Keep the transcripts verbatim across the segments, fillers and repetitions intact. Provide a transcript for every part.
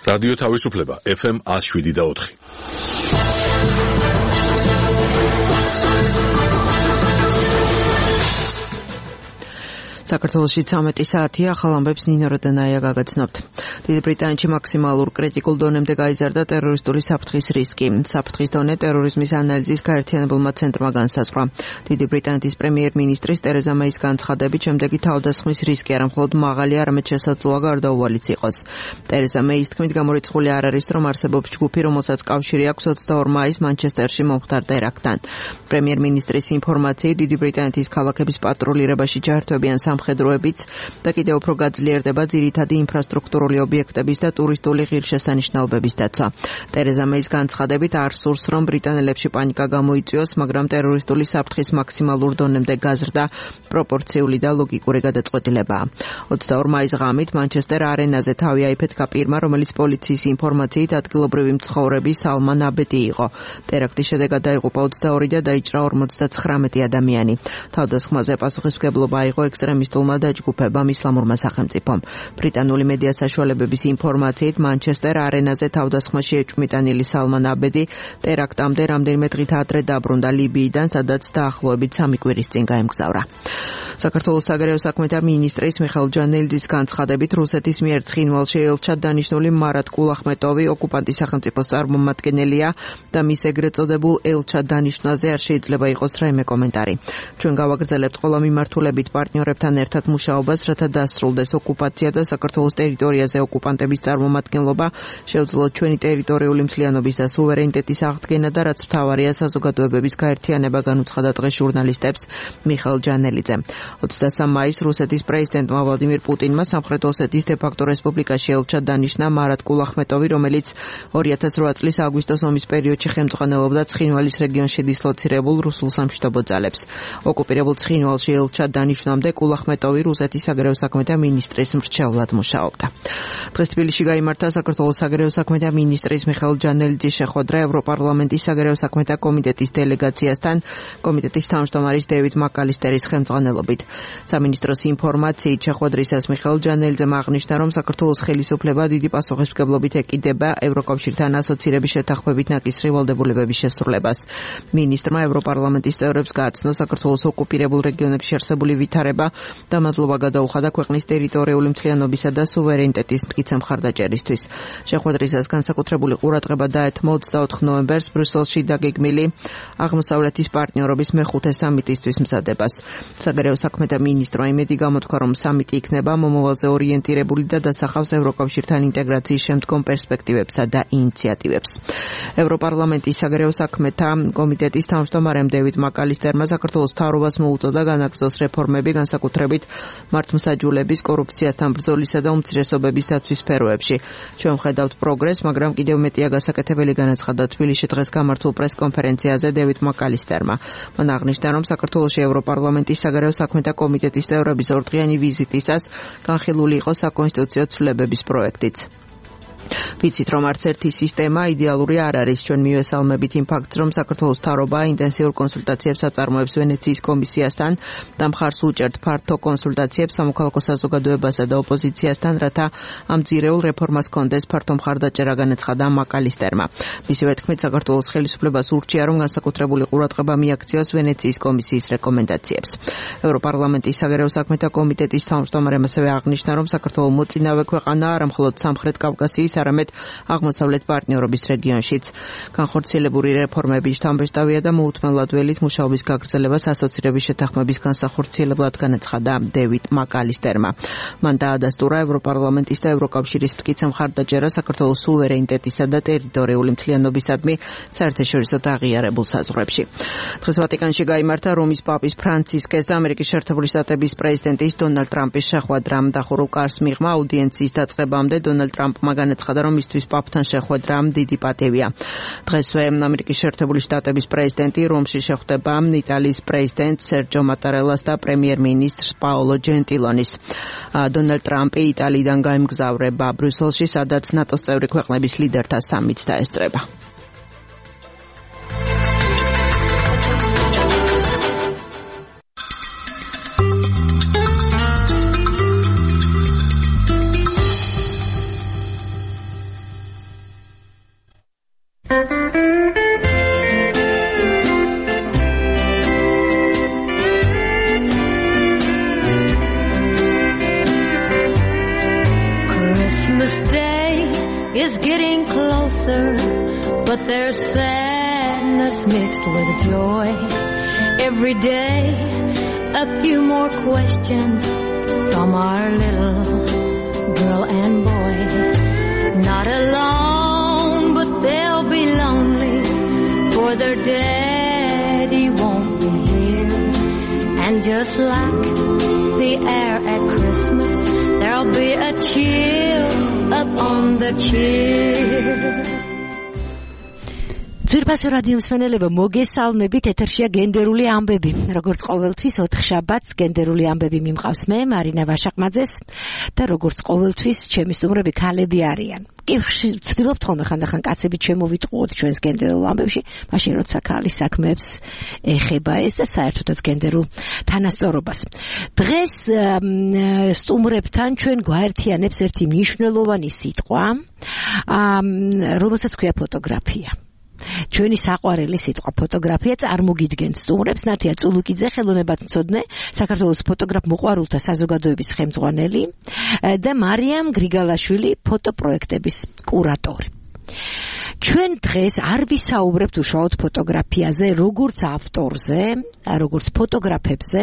რადიო თავისუფლება ეფ ემ one oh seven და four. საქართველოში ცამეტი საათია, ახალ ამბებს ნინო როდანაია გაგაცნობთ. დიდი ბრიტანეთში მაქსიმალურ კრიტიკულ დონემდე გაიზარდა ტერორისტული საფრთხის რისკი. საფრთხის დონე ტერორიზმის ანალიზის გაერთიანებულმა ცენტრმა განსაზღვრა. დიდი ბრიტანეთის პრემიერ-მინისტრის ტერეზა მეის განცხადებით, შემდეგი თავდასხმის რისკი არა მხოლოდ მაღალი, არამედ შესაძლოა გარდაუვალიც იყოს. ტერეზა მეის თქმით, გამორიცხული არ არის, რომ არსებობს ჯგუფი, რომელსაც კავშირი აქვს ოცდაორ მაისს მანჩესტერში მომხდარ ტერაქტთან. პრემიერ-მინისტრის ინფორმაციით, დიდი ბრიტანეთის ქალაქების პატრულირებაში ჯართვებიან სამხედროებიც და კიდევ უფრო გაძლიერდება ძირითადი ინფრასტრუქტურული ობიექტების და ტურისტული ღირსშესანიშნაობების დაცვა. ტერეზა მეის განცხადებით არ სურს, რომ ბრიტანელებში პანიკა გამოიწვიოს, მაგრამ ტერორისტული საფრთხის მაქსიმალურ დონემდე გაზრდა პროპორციული და ლოგიკური გადაწყვეტილებაა. ოცდაორ მაისს ღამით მანჩესტერ არენაზე თავი აიფეთქა პირმა, რომელიც პოლიციის ინფორმაციით ადგილობრივი მცხოვრები სალმან აბედი იყო. ტერაქტის შედეგად დაიღუპა ოცდაორი და დაიჭრა ორმოცდაცხრამეტი ადამიანი. თავდასხმაზე პასუხისმგებლობა აიღო ექსტრემისტულმა დაჯგუფებამ ისლამურმა სახელმწიფომ. ბრიტანული მედია საშუალებების ინფორმაციით მანჩესტერ არენაზე თავდასხმაში ეჭვმიტანილი სალმან აბედი ტერაქტამდე რამდენიმე დღით ადრე დაბრუნდა ლიბიიდან, სადაც დაახლოებით სამი კვირის წინ გაემგზავრა. საქართველოს საგარეო საქმეთა მინისტრის მიხეილ ჯანელიძის განცხადებით, რუსეთის მიერ ცხინვალში ელჩად დანიშნული მარატ კულახმეტოვი ოკუპანტის სახელმწიფოს წარმომადგენელია და მის ეგრეთ წოდებულ ელჩად დანიშნვაზე არ შეიძლება იყოს რაიმე კომენტარი. ჩვენ გავაგრძელებთ ყველა მიმართულებით პარტნიორებთან ერთად მუშაობას, რათა დასრულდეს ოკუპაცია და საქართველოს ტერიტორიაზე ოკუპანტების წარმომადგენლობა, შეუძლოთ ჩვენი ტერიტორიული მთლიანობის და სუვერენიტეტის აღდგენა და რაც მთავარია საზოგადოებების გაერთიანება, განუცხადა დღეს ჟურნალისტებს მიხეილ ჯანელიძე. ოცდასამ მაისს რუსეთის პრეზიდენტმა ვლადიმირ პუტინმა სამხრეთ ოსეთის დე-ფაქტო რესპუბლიკაში ელჩად დანიშნა მარატ კულახმეტოვი, რომელიც ორი ათას რვა წლის აგვისტოს ომის პერიოდში ხელმძღვანელობდა ცხინვალის რეგიონში დისლოცირებულ რუსულ სამშვიდობო ძალებს. ოკუპირებულ ცხინვალში ელჩად დანიშნვამდე კულახმეტოვი რუსეთის საგარეო საქმეთა მინისტრის მრჩევლად მუშაობდა. დღეს თბილისში გაიმართა საქართველოს საგარეო საქმეთა მინისტრის მიხეილ ჯანელიძის შეხვედრა ევროპარლამენტის საგარეო საქმეთა კომიტეტის დელეგაციასთან, კომიტეტის თავმჯდომარის დევიდ მაკალისტერის ხელმძღვანელობით. სამინისტროს ინფორმაციით შეხვედრისას მიხეილ ჯანელიძემ აღნიშნა, რომ საქართველოს ხელისუფლება დიდი პასუხისმგებლობით ეკიდება ევროკავშირთან ასოცირების შეთანხმებით ნაკისრი ვალდებულებების შესრულებას. მინისტრმა ევროპარლამენტის წევრებს გააცნო საქართველოს ოკუპირებულ რეგიონებში არსებული ვითარება და მადლობა გადაუხადა ქვეყნის ტერიტორიული მთლიანობისა და სუვერენიტეტის მტკიცე მხარდაჭერისთვის. შეხვედრისას განსაკუთრებული ყურადღება დაეთმო ოცდაოთხ ნოემბერს ბრიუსელში დაგეგმილი აღმოსავლეთის პარტნიორობის მეხუთე სამიტისთვის მზადებას. საგარეო საქმეთა მინისტრმა იმედი გამოთქვა, რომ სამიტი იქნება მომავალზე ორიენტირებული და დასახავს ევროკავშირთან ინტეგრაციის შემდგომ პერსპექტივებსა და ინიციატივებს. ევროპარლამენტის საგარეო საქმეთა კომიტეტის თავმჯდომარემ დევიდ მაკალისტერმა საქართველოს მთავრობას მოუწოდა განაგრძოს რეფორმები, განსაკუთრებით მართლმსაჯულების, კორუფციასთან ბრძოლისა და უმცირესობების დაცვის სფეროებში. ჩვენ ვხედავთ პროგრესს, მაგრამ კიდევ მეტია გასაკეთებელი, განაცხადა თბილისში დღეს გამართულ პრესკონფერენციაზე დევიდ მაკალისტერმა. მან აღნიშნა, რომ საქართველოში ევროპარლამენტის საგარეო საქმეთა კომიტეტის წევრების ორდღიანი ვიზიტისას განხილული იყო საკონსტიტუციო ცვლილებების პროექტიც. ვიცით, რომ არც ერთი სისტემა იდეალური არ არის. ჩვენ მივესალმებით იმ ფაქტს, რომ საქართველოს მთავრობა ინტენსიურ კონსულტაციებს აწარმოებს ვენეციის კომისიასთან და მხარს უჭერთ ფართო კონსულტაციებს სამოქალაქო საზოგადოებასა და ოპოზიციასთან, რათა ამ ძირეულ რეფორმას კონდეს ფართო მხარდაჭერა, განაცხადა მაკალისტერმა. მისივე თქმით, საქართველოს ხელისუფლებას ურჩია, რომ განსაკუთრებული ყურადღება მიაქციოს ვენეციის კომისიის რეკომენდაციებს. ევროპარლამენტის საგარეო საქმეთა კომიტეტის თავმჯდომარემ ასევე აღნიშნა, რომ საქართველო მოწინავე ქვეყანაა არა მხოლოდ სამხრეთ კავკასიის, არამედ აღმოსავლეთ პარტნიორობის რეგიონშიც. განხორციელებული რეფორმების შთამბეჭდავია და მოუთმენლად ველით მუშაობის გაგრძელებას ასოცირების შეთანხმების განსახორციელებლად, განაცხადა დევიდ მაკალისტერმა. მან დაადასტურა ევროპარლამენტის და ევროკავშირის მტკიცე მხარდაჭერა საქართველოს სუვერენიტეტისა და ტერიტორიული მთლიანობისადმი საერთაშორისო აღიარებულ საზღვრებში. დღეს ვატიკანში გაიმართა რომის პაპის ფრანცისკეს და ამერიკის შეერთებული შტატების პრეზიდენტის დონალდ ტრამპის შეხვედრა. დახურულ კარს მიღმა აუდიენციის დაწყებამდე დონალდ ტრამპმა განაცხადა, რომ მისთვის პაპთან შეხვედრა დიდი პატივია. დღესვე ამერიკის შეერთებული შტატების პრეზიდენტი რომში შეხვდება იტალიის პრეზიდენტ სერჯო მატარელას და პრემიერ-მინისტრს პაოლო ჯენტილონის. დონალდ ტრამპი იტალიიდან გაემგზავრება ბრიუსელში, სადაც ნატოს წევრი ქვეყნების ლიდერთა სამიტს დაესწრება. answer, but there's sadness mixed with joy. Every day, a few more questions from our little girl and boy. Not alone, but they'll be lonely, for their daddy won't be here. And just like the air at Christmas, there'll be a chill up on the cheer. ძვირფასო რადიო მსმენელებო, მოგესალმებით, ეთერშია გენდერული ამბები. როგორც ყოველთვის ოთხშაბათს გენდერული ამბები მიმყავს მე, მარინა ვაშაყმაძეს და როგორც ყოველთვის ჩემი სტუმრები ქალები არიან. კი ვცდილობთ ხოლმე ხანდახან კაცები ჩემოვიტყუოთ ჩვენს გენდერულ ამბებში, მაშინ როცა ქალის საქმეებს ეხება ეს და საერთოდაც გენდერულ თანასწორობას. დღეს სტუმრებთან ჩვენ გვაერთიანებს ერთი მნიშვნელოვანი სიტყვა, რომელსაც ქვია ფოტოგრაფია. ჩვენი საყვარელი სიტყვა ფოტოგრაფია წარმოგიდგენთ სტუმრებს ნათია წულუკიძე, ხელოვნებათმცოდნე, საქართველოს ფოტოგრაფ მოყვარულთა საზოგადოების ხელმძღვანელი და მარიამ გრიგალაშვილი, ფოტოპროექტების კურატორი. ჩვენ დღეს არ ვისაუბრებთ უშუალოდ ფოტოგრაფიაზე, როგორც ავტორზე, როგორც ფოტოგრაფებზე,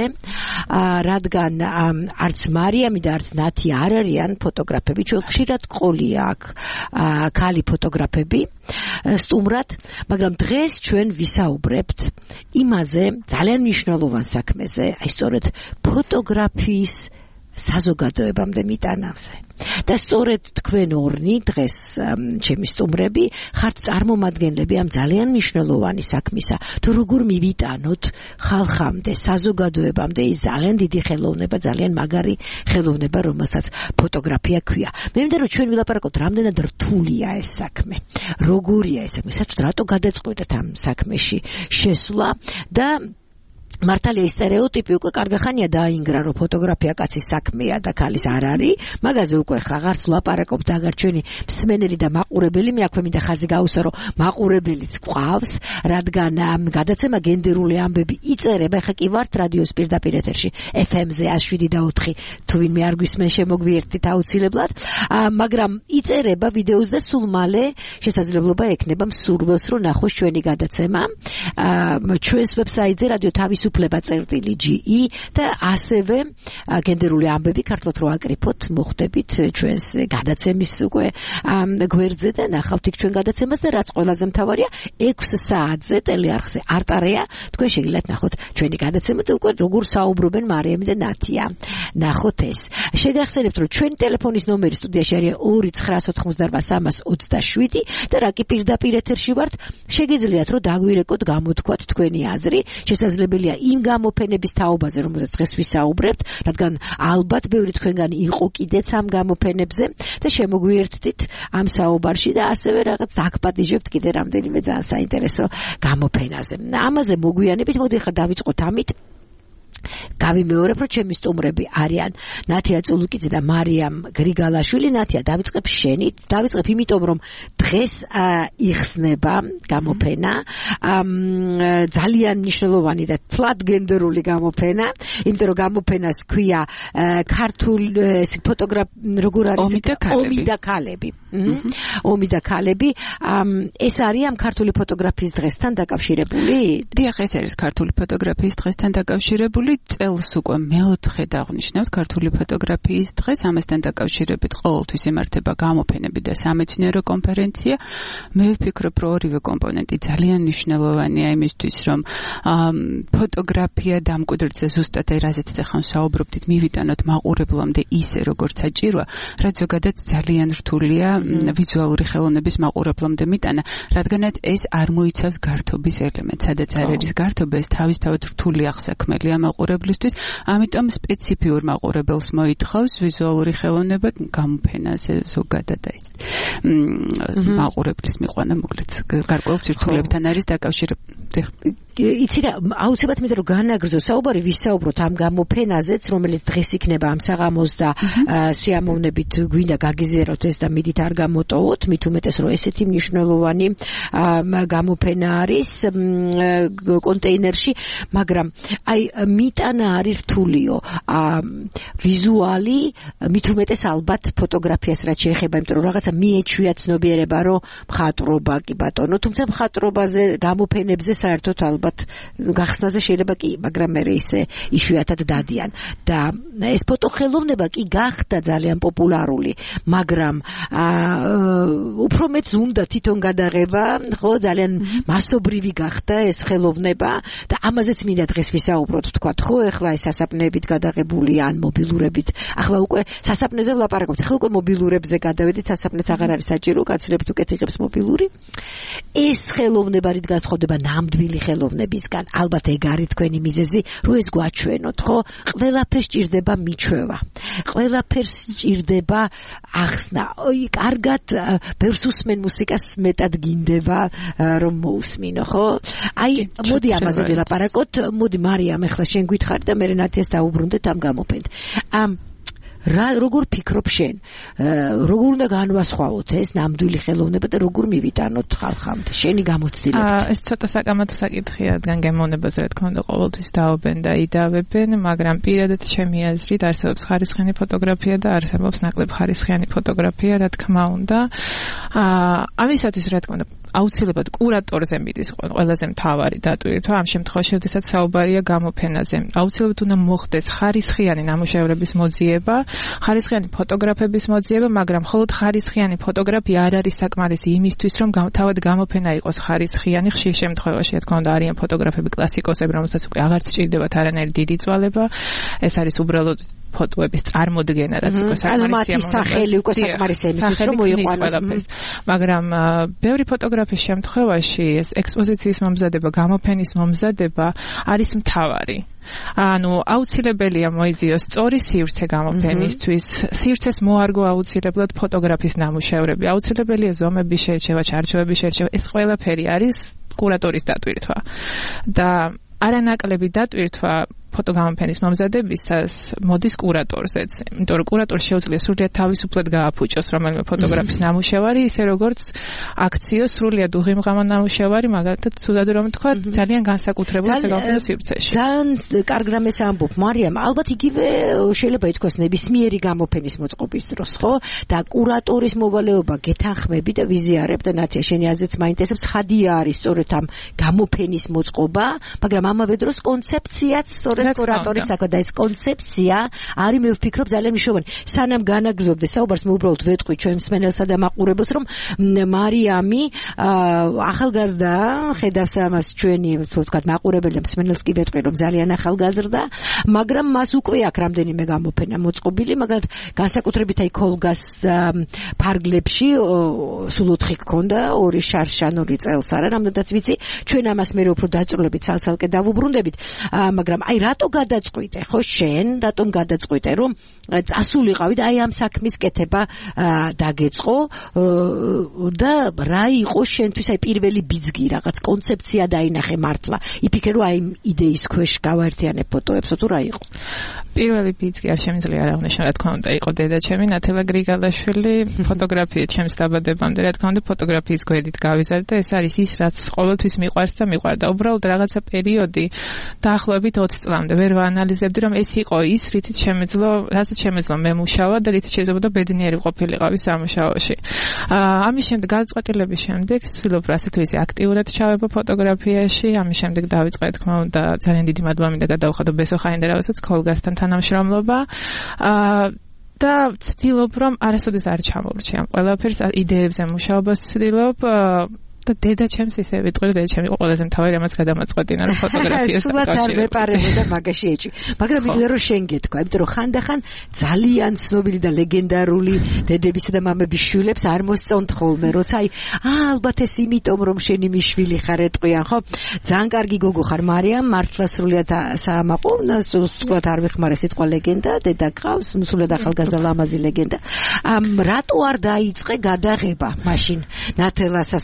რადგან არც მარიამი და არც ნათი არ არიან ფოტოგრაფები, ჩვენ ხშირად ყოლია აქ ქალი ფოტოგრაფები სტუმრად, მაგრამ დღეს ჩვენ ვისაუბრებთ იმაზე, ძალიან მნიშვნელოვან საქმეზე, აი სწორედ ფოტოგრაფიის საზოგადოებამდე მიტანავზე. და სწორედ თქვენ ორნი დღეს ჩემი სტუმრები ხართ წარმომადგენლები ამ ძალიან მნიშვნელოვანი საქმისა. თუ როგორ მივიტანოთ ხალხამდე, საზოგადოებამდე ის ძალიან დიდი ხელოვნება, ძალიან მაგარი ხელოვნება, რომელსაც ფოტოგრაფია ქვია. მე მინდა რომ ჩვენ ვილაპარაკოთ, რამდენად რთულია ეს საქმე. როგორია ეს საქმე? საერთოდ რატო გადაწყვეტეთ ამ საქმეში შესვლა და მართალია ის სტერეოტიპი უკვე კარგი ხანია დაინგრა, რომ ფოტოგრაფია კაცის საქმეა და ქალის არ არის. მაგაზე უკვე ხაღარც ვლაპარაკობთ, აგარ ჩვენი მსმენელი და მაყურებელი, მე აქვე მინდა ხაზი გაუსვა, რომ მაყურებელიც გვყავს, რადგან გადაცემა გენდერული ამბები იწერება, ხა კი ვართ რადიოს პირდაპირ ეთერში ეფ ემ-ზე one oh seven და four, თუ ვინმე არ გვისმენ შემოგვიერთდით აუცილებლად, მაგრამ იწერება ვიდეოს და სულ მალე შესაძლებლობა ექნება მსურველს, რომ ნახოს ჩვენი გადაცემა ჩვენს ვებსაიტზე რადიო თავის უფლება წერტილი ჯი ი და ასევე გენდერული ამბები ქართულად რო აკრიფოთ, მოხდებით ჩვენს გადაცემის უკვე გვერდზე და ნახავთ იქ ჩვენ გადაცემას და რაც ყველაზე მთავარია, six საათზე ტელეარხზე არტარეა, თქვენ შეგიძლიათ ნახოთ ჩვენი გადაცემა და უკვე როგორ საუბრობენ მარიამი და ნათია. ნახოთ ეს. შეგახსენებთ, რომ ჩვენი ტელეფონის ნომერი სტუდიაში არის two nine four eight three three seven და რა კი პირდაპირ ეთერში ვართ, შეგიძლიათ რომ დაგვირეკოთ, გამოთქვათ თქვენი აზრი, შესაძლებელია იმ გამოფენების თაობაზე, რომელზეც დღეს ვისაუბრებთ, რადგან ალბათ ბევრი თქვენგანი იყო კიდეც ამ გამოფენებზე და შემოგვიერთდით ამ საუბარში და ასევე რაღაც დაგპატიჟებთ კიდე რამდენიმე ძალიან საინტერესო გამოფენაზე. ამაზე მოგვიანებით, მოდი ხა დავიწყოთ ამით. გავიმეორებ, რომ ჩემი სტუმრები არიან ნათია წულუკიძე და მარიამ გრიგალაშვილი. ნათია, დავიწყებ შენით. დავიწყებ იმიტომ, რომ დღეს იხსნება გამოფენა, ძალიან მნიშვნელოვანი და თლად გენდერული გამოფენა, იმიტომ რომ გამოფენას ქვია ქართულ ფოტოგრაფ როგორ არის ომი და ქალები. ომი და ქალები. ეს არის ამ ქართული ფოტოგრაფიის დღესთან დაკავშირებული? დიახ, ეს არის ქართული ფოტოგრაფიის დღესთან დაკავშირებული. წელს უკვე მეოთხე დაღვნიშნავთ ქართული ფოტოგრაფიის დღეს, ამასთან დაკავშირებით ყოველთვის იმართება გამოფენები და სამეცნიერო კონფერენცია. მე ვფიქრობ, რომ ორივე კომპონენტი ძალიან მნიშვნელოვანია იმისთვის, რომ ფოტოგრაფია დამკვიდრდეს ზუსტად რაზეც ახლა საუბრობდით, მივიტანოთ მაყურებლამდე ისე, როგორც საჭიროა, რაც ზოგადად ძალიან რთულია ვიზუალური ხელოვნების მაყურებლამდე მიტანა, რადგანაც ეს არ მოიცავს გართობის ელემენტს, სადაც არ არის გართობა, ეს თავისთავად რთული აღსაქმელია მაყურებლისთვის, ამიტომ სპეციფიურ მაყურებელს მოითხოვს ვიზუალური ხელოვნება გამოფენაზე ზოგადად ეს მაყურებლის მიყვანა მოკლედ გარკვეულ სირთულეებთან არის დაკავშირებული. იცი რა, აუცილებლად მინდა რომ განაგრძო საუბარი, ვისაუბროთ ამ გამოფენაზეც, რომელიც დღეს იქნება ამ საღამოს და სიამოვნებით გვინდა გაგიზიაროთ ეს და მიდით არ გამოტოვოთ, მით უმეტეს რომ ესეთი მნიშვნელოვანი გამოფენა არის კონტეინერში, მაგრამ აი მიტანა არის რთულიო, ვიზუალი, მით უმეტეს ალბათ ფოტოგრაფიას რაც შეეხება, იმიტომ რომ რაღაცა მიეჩვია ცნობიერება, რომ მხატვრობა კი ბატონო, თუმცა მხატვრობაზე, გამოფენებზე საერთოდ ალბათ გახსნაზე შეიძლება კი, მაგრამ მე ისე იშვიათად დადიან და ეს ფოტოხელოვნება კი გახდა ძალიან პოპულარული, მაგრამ უფრო მეც უნდა თვითონ გადაღება, ხო, ძალიან მასობრივი გახდა ეს ხელოვნება და ამაზეც მინდა დღეს ვისაუბროთ, თქვათ, ხო, ეხლა ეს სასაფნებით გადაღებული ან მობილურებით, ახლა უკვე სასაფნეზე ვლაპარაკობთ, ახლა უკვე მობილურებზე გადავედით, სასაფნეც აღარ არის საჭირო, კაცრებით უკეთ იღებს მობილური. ეს ხელოვნება რით განსხვავდება ნამდვილი ხელოვნებისგან? ალბათ ეგ არის თქვენი მიზეზი, რომ ეს გვაჩვენოთ, ხო? ყველაფერს ჭირდება მიჩვევა. ყველაფერს ჭირდება ახსნა. ой, კარგად ბევრს უსმენ მუსიკას, მეტად გინდება რომ მოусმინო, ხო? აი, მოდი ამაზე ვილაპარაკოთ. მოდი მარიამ, ახლა შენ გითხარი და მე ნათიას დაუბრუნდეთ ამ გამოფენთ. ამ რა როგორ ფიქრობ შენ? როგორ უნდა განვასხვაოთ ეს ნამდვილი ხელოვნება და როგორ მივიტანოთ ხალხამდე? შენი გამოცდილებით. ეს ცოტა საკამათო საკითხია, რადგან გემოვნებაზე რა თქმა უნდა ყოველთვის დაობენ და იდავებენ, მაგრამ პირადად ჩემი აზრით არსებობს ხარისხიანი ფოტოგრაფია და არსებობს ნაკლებ ხარისხიანი ფოტოგრაფია, რა თქმა უნდა. ამისათვის რა თქმა უნდა აუცილებლად კურატორზე მიდის ყველაზე მთავარი დატვირთვა ამ შემთხვევაში, როდესაც საუბარია გამოფენაზე. აუცილებლად უნდა მოხდეს ხარისხიანი ნამუშევრების მოძიება, ხარისხიანი ფოტოგრაფების მოძიება, მაგრამ მხოლოდ ხარისხიანი ფოტოგრაფია არ არის საკმარისი იმისთვის, რომ თავად გამოფენა იყოს ხარისხიანი. ხშირ შემთხვევაში, რა თქმა უნდა, არიან ფოტოგრაფები კლასიკოსები, რომელსაც უკვე აღარ სჭირდებათ არანაირი დიდი წვალება. ეს არის უბრალოდ ფოტოების წარმოდგენა, რაც უკვე საკმარისია. ანუ სახელი უკვე საკმარისია იმისთვის, რომ მოიყვანოს. მაგრამ ბევრი ფოტოგრაფის შემთხვევაში ეს ექსპოზიციის მომზადება, გამოფენის მომზადება არის მთავარი. ანუ აუცილებელია მოიძიოს სწორი სივრცე გამოფენისთვის, სივრცეს მოარგო აუცილებლად ფოტოგრაფის ნამუშევრები, აუცილებელია ზომების შერჩევა, ჩარჩოების შერჩევა, ეს ყველაფერი არის კურატორის დატვირთვა. და არანაკლები დატვირთვა ფოტოგამოფენის მომზადებისას მოდის კურატორზეც, იმიტომ რომ კურატორს შეუძლია სრულიად თავისუფლად გააფუჭოს რომელიმე ფოტოგრაფის ნამუშევარი, ისე როგორც აქციოს სრულიად უღიმღამა ნამუშევარი, მაგალითად თუდად რომ თქვა, ძალიან განსაკუთრებულ საგამოფენო სივრცეში. ძალიან კარგ რამეს ამბობ, მარიამ, ალბათ იგივე შეიძლება ითქვას ნებისმიერი გამოფენის მოწყობის დროს, ხო? და კურატორის მოვალეობა გეთანხმები და ვიზიარებ და ნათია შენი აზრიც მაინტერესებს, ხადია არის სწორედ ამ გამოფენის მოწყობა, მაგრამ ამავე დროს კონცეფციაც სწორედ კურატორის საკო და ეს კონცეფცია არის მე ვფიქრობ ძალიან მნიშვნელოვანი. სანამ განაგზობდე საუბარს, მე უბრალოდ ვეტყვი ჩვენ მსმენელსა და მაყურებელს, რომ მარიამი ახალგაზრდა, ხედავს ამას ჩვენი ვთქვათ მაყურებელი და მსმენელს კი ვეტყვი, რომ ძალიან ახალგაზრდა, მაგრამ მას უკვე აქვს რამდენიმე გამოფენა მოწყობილი, მაგალითად განსაკუთრებით აი ქოლგას ფარგლებში სულ ოთხი გქონდა, ორი შარშანური წელს არა, რამდენადაც ვიცი, ჩვენ ამას მე უფრო დაწვრილებით სალსალკე დავუბრუნდებით, მაგრამ აი რატო გადაწყვიტე, ხო შენ, რატომ გადაწყვიტე, რომ წასულიყავი და აი ამ საქმის კეთება დაგეწყო და რა იყო შენთვის აი პირველი ბიძგი, რაღაც კონცეფცია დაინახე მართლა. იფიქრე რომ აი იდეის ქვეშ გავაერთიანებ ფოტოებს, თუ რა იყო? პირველი ბიძგი არ შემიძლია არ აღნიშნო, რა თქმა უნდა, იყო დედაჩემი ნათელა გრიგალაშვილი, ფოტოგრაფია ჩემს დაბადებამდე, რა თქმა უნდა, ფოტოგრაფიის გვერდით გავიზარდე და ეს არის ის, რაც ყოველთვის მიყვარს და მიყვარდა. უბრალოდ რაღაცა პერიოდი დაახლოებით ოცი წლამდე ვერ ვაანალიზებდი, რომ ეს იყო ის, რითიც შემეძლო, რასაც შემეძლო მე მუშავა და რითიც შეიძლება ბედნიერი ყოფილიყავი სამუშაოში. ამის შემდეგ გადაწყვეტილების შემდეგ ვცდილობ ასეთ ისე აქტიურად ჩავება ფოტოგრაფიაში, ამის შემდეგ დავიწყე თქმა უნდა ძალიან დიდი მადლობა მინდა გადავხადო ბესო ხაინდერავასაც ქოლგასთან თანამშრომლობა. და ვცდილობ რომ არასოდეს არ ჩამოვრჩი ამ ყველაფერს, იდეებზე მუშაობას ვცდილობ და დედა ჩემს ისე ვიტყვი, დედა ჩემი ყველაზე მთავარი ამას გადამაწყვეტინა რომ ფოტოგრაფიას სულად არ მეპარებოდა მაგაში ეჭვი. მაგრამ მინდა რომ შენ გეთქვა, იმიტომ რომ ხანდახან ძალიან ცნობილი და ლეგენდარული დედებისა და მამების შვილებს არ მოსწონთ ხოლმე, როცა აი ალბათ ეს იმიტომ რომ შენი მიშვილი ხარ ეტყვიან, ხო? ძალიან კარგი გოგო ხარ მარიამ, მართლა სრულიად საამაყო, სულად არ ვიხმარე სიტყვა ლეგენდა, დედა გყავს, სულად ახალგაზრდა ლამაზი ლეგენდა. რატო არ დაიწყე გადაღება მაშინ? ნათელას ასე ვთქვათ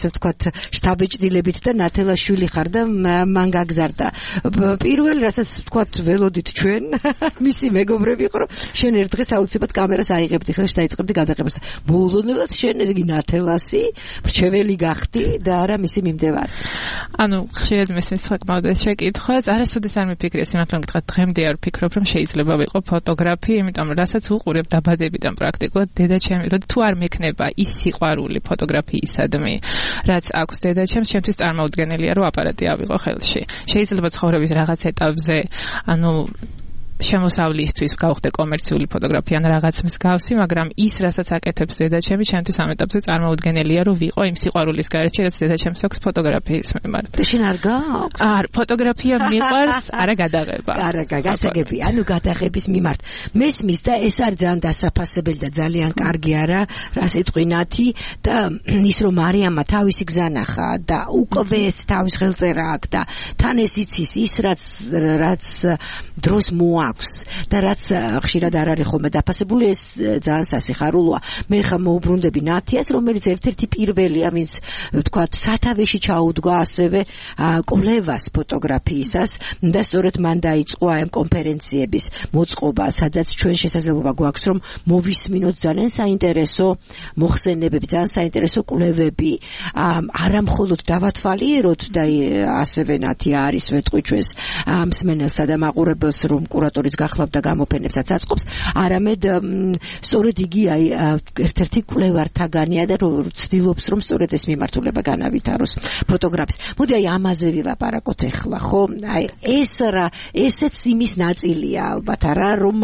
შთაბეჭდილებით და ნათელაშვილი ხარ და მან გაგზარდა. პირველი რასაც ვთქვათ, ველოდით ჩვენ, მისი მეგობრები იყო, რომ შენ ერთ დღეს აუცილებლად კამერას აიღებდი ხელში და იწყებდი გადაღებას. მოულოდნელად შენ იგი ნათელასი, მრჩეველი გახდი და არა მისი მიმდევარი. ანუ ხშირად მესმის საკმაოდ ეს შეკითხვა, არასოდეს არ მიფიქრე, სიმართლე მითხრა, დღემდე არ ვფიქრობ, რომ შეიძლება ვიყო ფოტოგრაფი, იმიტომ რომ რასაც უყურებ დაბადებიდან პრაქტიკულად დედაჩემი, რომ თუ არ მექნება ის სიყვარული ფოტოგრაფიისადმი, რაც აქვს დედაჩემს, ჩემთვის წარმოუდგენელია, რომ აპარატი ავიღო ხელში. შეიძლება ცხოვრების რაღაც ეტაპზე, ანუ შემოსავლისთვის გავხდე კომერციული ფოტოგრაფია ან რაღაც მსგავსი, მაგრამ ის რასაც აკეთებს დედაჩემი, ჩემთვის ამ ეტაპზე წარმოუდგენელია, რომ ვიყო იმ სიყვარულის გარეშე, რაც დედაჩემს აქვს ფოტოგრაფიის მიმართ. შენ არ გააქვს? არ, ფოტოგრაფია მიყვარს, არა გადაღება. არა, გასაგები, ანუ გადაღების მიმართ. მესმის და ეს არის ძალიან დასაფასებელი და ძალიან კარგი არა, რა სიტყვინათი და ის რომ მარიამა თავისი გზა ნახა და უკვე ეს თავის ხელწერა აქვს და თან ეს იცის ის რაც რაც დროს მოა აქვს და რაც ხშირად არ არის ხოლმე დაფასებული, ეს ძალიან სასიხარულოა. მე ხა მოუბრუნდები ნათიას, რომელიც ერთ-ერთი პირველია, ვინც ვთქვათ, სათავეში ჩაუდგა ასევე კვლევას ფოტოგრაფიისას და სწორედ მან დაიწყო ამ კონფერენციების მოწყობა, სადაც ჩვენ შესაძლებლობა გვაქვს, რომ მოვისმინოთ ძალიან საინტერესო მოხსენებები, ძალიან საინტერესო კვლევები, არა მხოლოდ დავათვალიეროთ და ასევე ნათია არის ვეტყვი ჩვენს მსმენელსა და მაყურებელს, რომ კურატორიც გახლავთ და გამოფენებსაც აწყობს, არამედ სწორედ იგი აი ერთ-ერთი კვლევართაგანია და ცდილობს, რომ სწორედ ეს მიმართულება განავითაროს ფოტოგრაფის. მოდი აი ამაზე ვილაპარაკოთ ახლა, ხო? აი ეს რა, ესეც იმის ნაწილია ალბათ, არა, რომ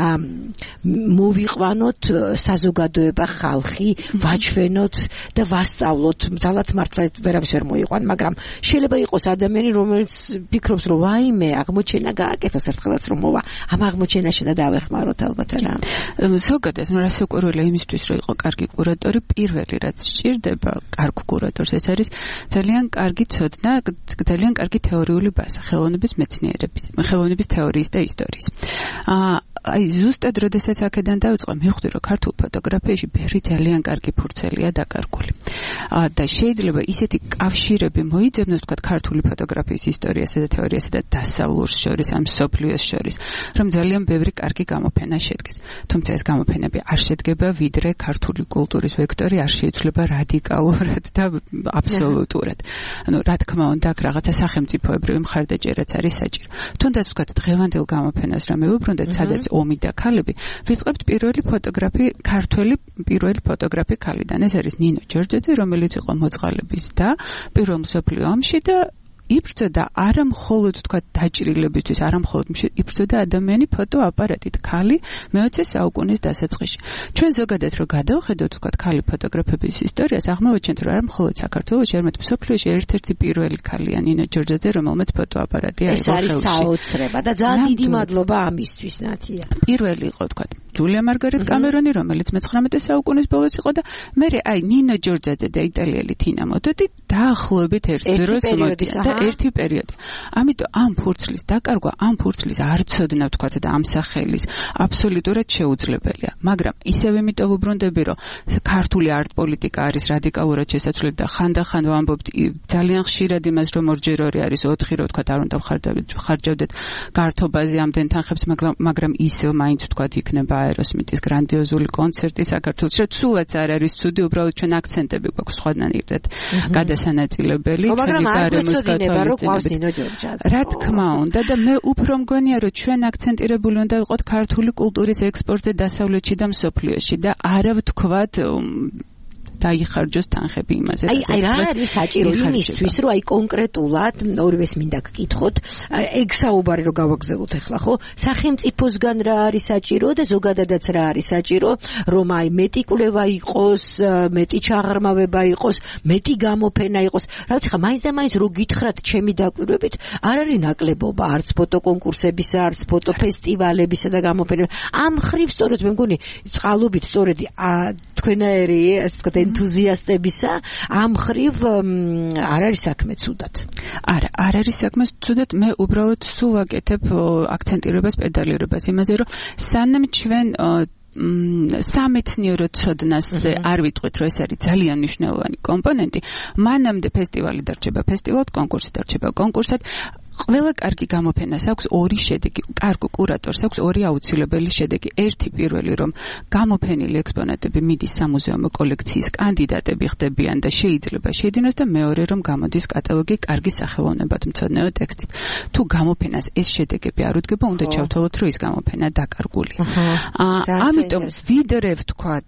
მოვიყვანოთ საზოგადოება, ხალხი, ვაჩვენოთ და ვასწავლოთ. ძალად მართლა ვერავის ვერ მოიყვან, მაგრამ შეიძლება იყოს ადამიანი, რომელიც ფიქრობს, რომ ვაიმე, აღმოჩენა გააკეთოს ერთხელაც რომ მოვა. ამ აღმოჩენაში და დავეხმაროთ ალბათ რა. ზოგადად, ну რა საკვირველია იმისთვის, რომ იყო კარგი კურატორი, პირველი რაც სჭირდება კარგ კურატორს, ეს არის ძალიან კარგი ცოდნა, ძალიან კარგი თეორიული ბაზა, ხელოვნების მეცნიერების, ხელოვნების თეორიის და ისტორიის. აა აი ზუსტად როდესაც აქედან დავიწყო, მივხვდი, რომ ქართულ ფოტოგრაფიაში ბევრი ძალიან კარგი ფურცელია დაკარგული. აა და შეიძლება ისეთი კავშირები მოიძებნოს, თქვა, ქართული ფოტოგრაფიის ისტორიასა და თეორიასა და დასავლურს შორის, ამ სოფლიოს შორის, რომ ძალიან ბევრი კარგი გამოფენა შედგეს. თუმცა ეს გამოფენები არ შედგება, ვიდრე ქართული კულტურის ვექტორი არ შეიცვლება რადიკალურად და აბსოლუტურად. ანუ რა თქმა უნდა, აქ რაღაცა სახელმწიფოებრივი მხარდაჭერაც არის საჭირო. თუნდაც ვთქვათ, დღევანდელ გამოფენას რა მევუბრუნდეთ, სადაც ომი და ქალები, ვიწყებთ პირველი ფოტოგრაფი, ქართველი პირველი ფოტოგრაფი ქალიდან. ეს არის ნინო ჯორჯაძე, რომელიც იყო მოწყალების და პირველ მსოფლიო ომში და იბრძოდა არა მხოლოდ თქვა დაჭრილებისთვის, არა მხოლოდ იბრძოდა ადამიანი ფოტოაპარატით, ქალი მეოცე საუკუნის დასაწყისში. ჩვენ ზოგადად რო გადავხედოთ თქვა ქალი ფოტოგრაფების ისტორიას, აღმოვაჩენთ, რომ არა მხოლოდ საქართველოში, არამედ მსოფლიოში ერთ-ერთი პირველი ქალია ნინო ჯორჯაძე, რომელმაც ფოტოაპარატი აიღო ხელში. ეს არის საოცრება და ძალიან დიდი მადლობა ამისთვის, ნათია. პირველი იყო თქვა ჯულია მარგარეტ კამერონი, რომელიც მეცხრამეტე საუკუნის ბოლოს იყო და მერე აი ნინო ჯორჯაძე და იტალიელი თინა მოდოდი დაახლოებით ერთ დროს მოდიან და ერთი პერიოდი. ამიტომ ამ ფურცლის დაკარგვა, ამ ფურცლის არ ცოდნა ვთქვათ და ამ სახელის აბსოლუტურად შეუძლებელია. მაგრამ ისევ იმიტომ ვუბრუნდები, რომ ქართული არტ პოლიტიკა არის რადიკალურად შესაძლებელი და ხანდახან ვამბობთ ძალიან ხშირად იმას, რომ ორჯერ ორი არის ოთხი, რომ ვთქვათ არ უნდა ხარჯავდეთ გართობაზე ამდენ თანხებს, მაგრამ ისევ მაინც ვთქვათ იქნება აეროსმითის გრანდიოზული კონცერტი საქართველოში. სულაც არ არის ცუდი, უბრალოდ ჩვენ აქცენტები გვაქვს სხვანაირად გადასანაწილებელი. მაგრამ არ გვეცოდინება, რომ ყავს ნინო ჯორჯაძე. რა თქმა უნდა და მე უფრო მგონია, რომ ჩვენ აქცენტირებული უნდა ვიყოთ ქართული კულტურის ექსპორტზე დასავლეთში და მსოფლიოში და არა ვთქვათ დაიხარჯოს თანხები იმაზე. აი, აი რა არის საჭირო იმისთვის, რომ აი კონკრეტულად ორივეს მინდა გკითხოთ, ეგ საუბარი რომ გავაგზავნოთ ახლა, ხო? სახელმწიფოსგან რა არის საჭირო და ზოგადადაც რა არის საჭირო, რომ აი მეტი კვლევა იყოს, მეტი ჩაღრმავება იყოს, მეტი გამოფენა იყოს. რა ვიცი ხა, მაინც და მაინც რო გითხრათ ჩემი დაკვირვებით, არ არის ნაკლებობა არც ფოტოკონკურსებისა, არც ფოტოფესტივალებისა და გამოფენებისა. ამ ხრივ სწორედ მე მგონი წყალობით სწორედ თქვენაერი ასე ვთქვათ ენთუზიასტებისა ამ ხრივ არ არის საქმე ცუდად. არა, არ არის საქმე ცუდად, მე უბრალოდ სულ ვაკეთებ აქცენტირებას, პედალირებას იმაზე, რომ სანამ ჩვენ სამეცნიერო ცოდნაზე არ ვიტყვით, რომ ეს არის ძალიან მნიშვნელოვანი კომპონენტი. მანამდე ფესტივალი დარჩება ფესტივალად, კონკურსი დარჩება კონკურსად. ყველა კარგი გამოფენას აქვს ორი შედეგი. კარგ კურატორს აქვს ორი აუცილებელი შედეგი. ერთი პირველი, რომ გამოფენილი ექსპონატები მიდის სამუზეუმო კოლექციის კანდიდატები ხდებიან და შეიძლება შეიძინოს და მეორე, რომ გამოდის კატალოგი კარგი სახელოვნებად მცოდნეო ტექსტით. თუ გამოფენას ეს შედეგები არ უდგება, უნდა ჩავთვალოთ, რომ ის გამოფენა დაკარგულია. ამიტომ ვიდრე ვთქვათ,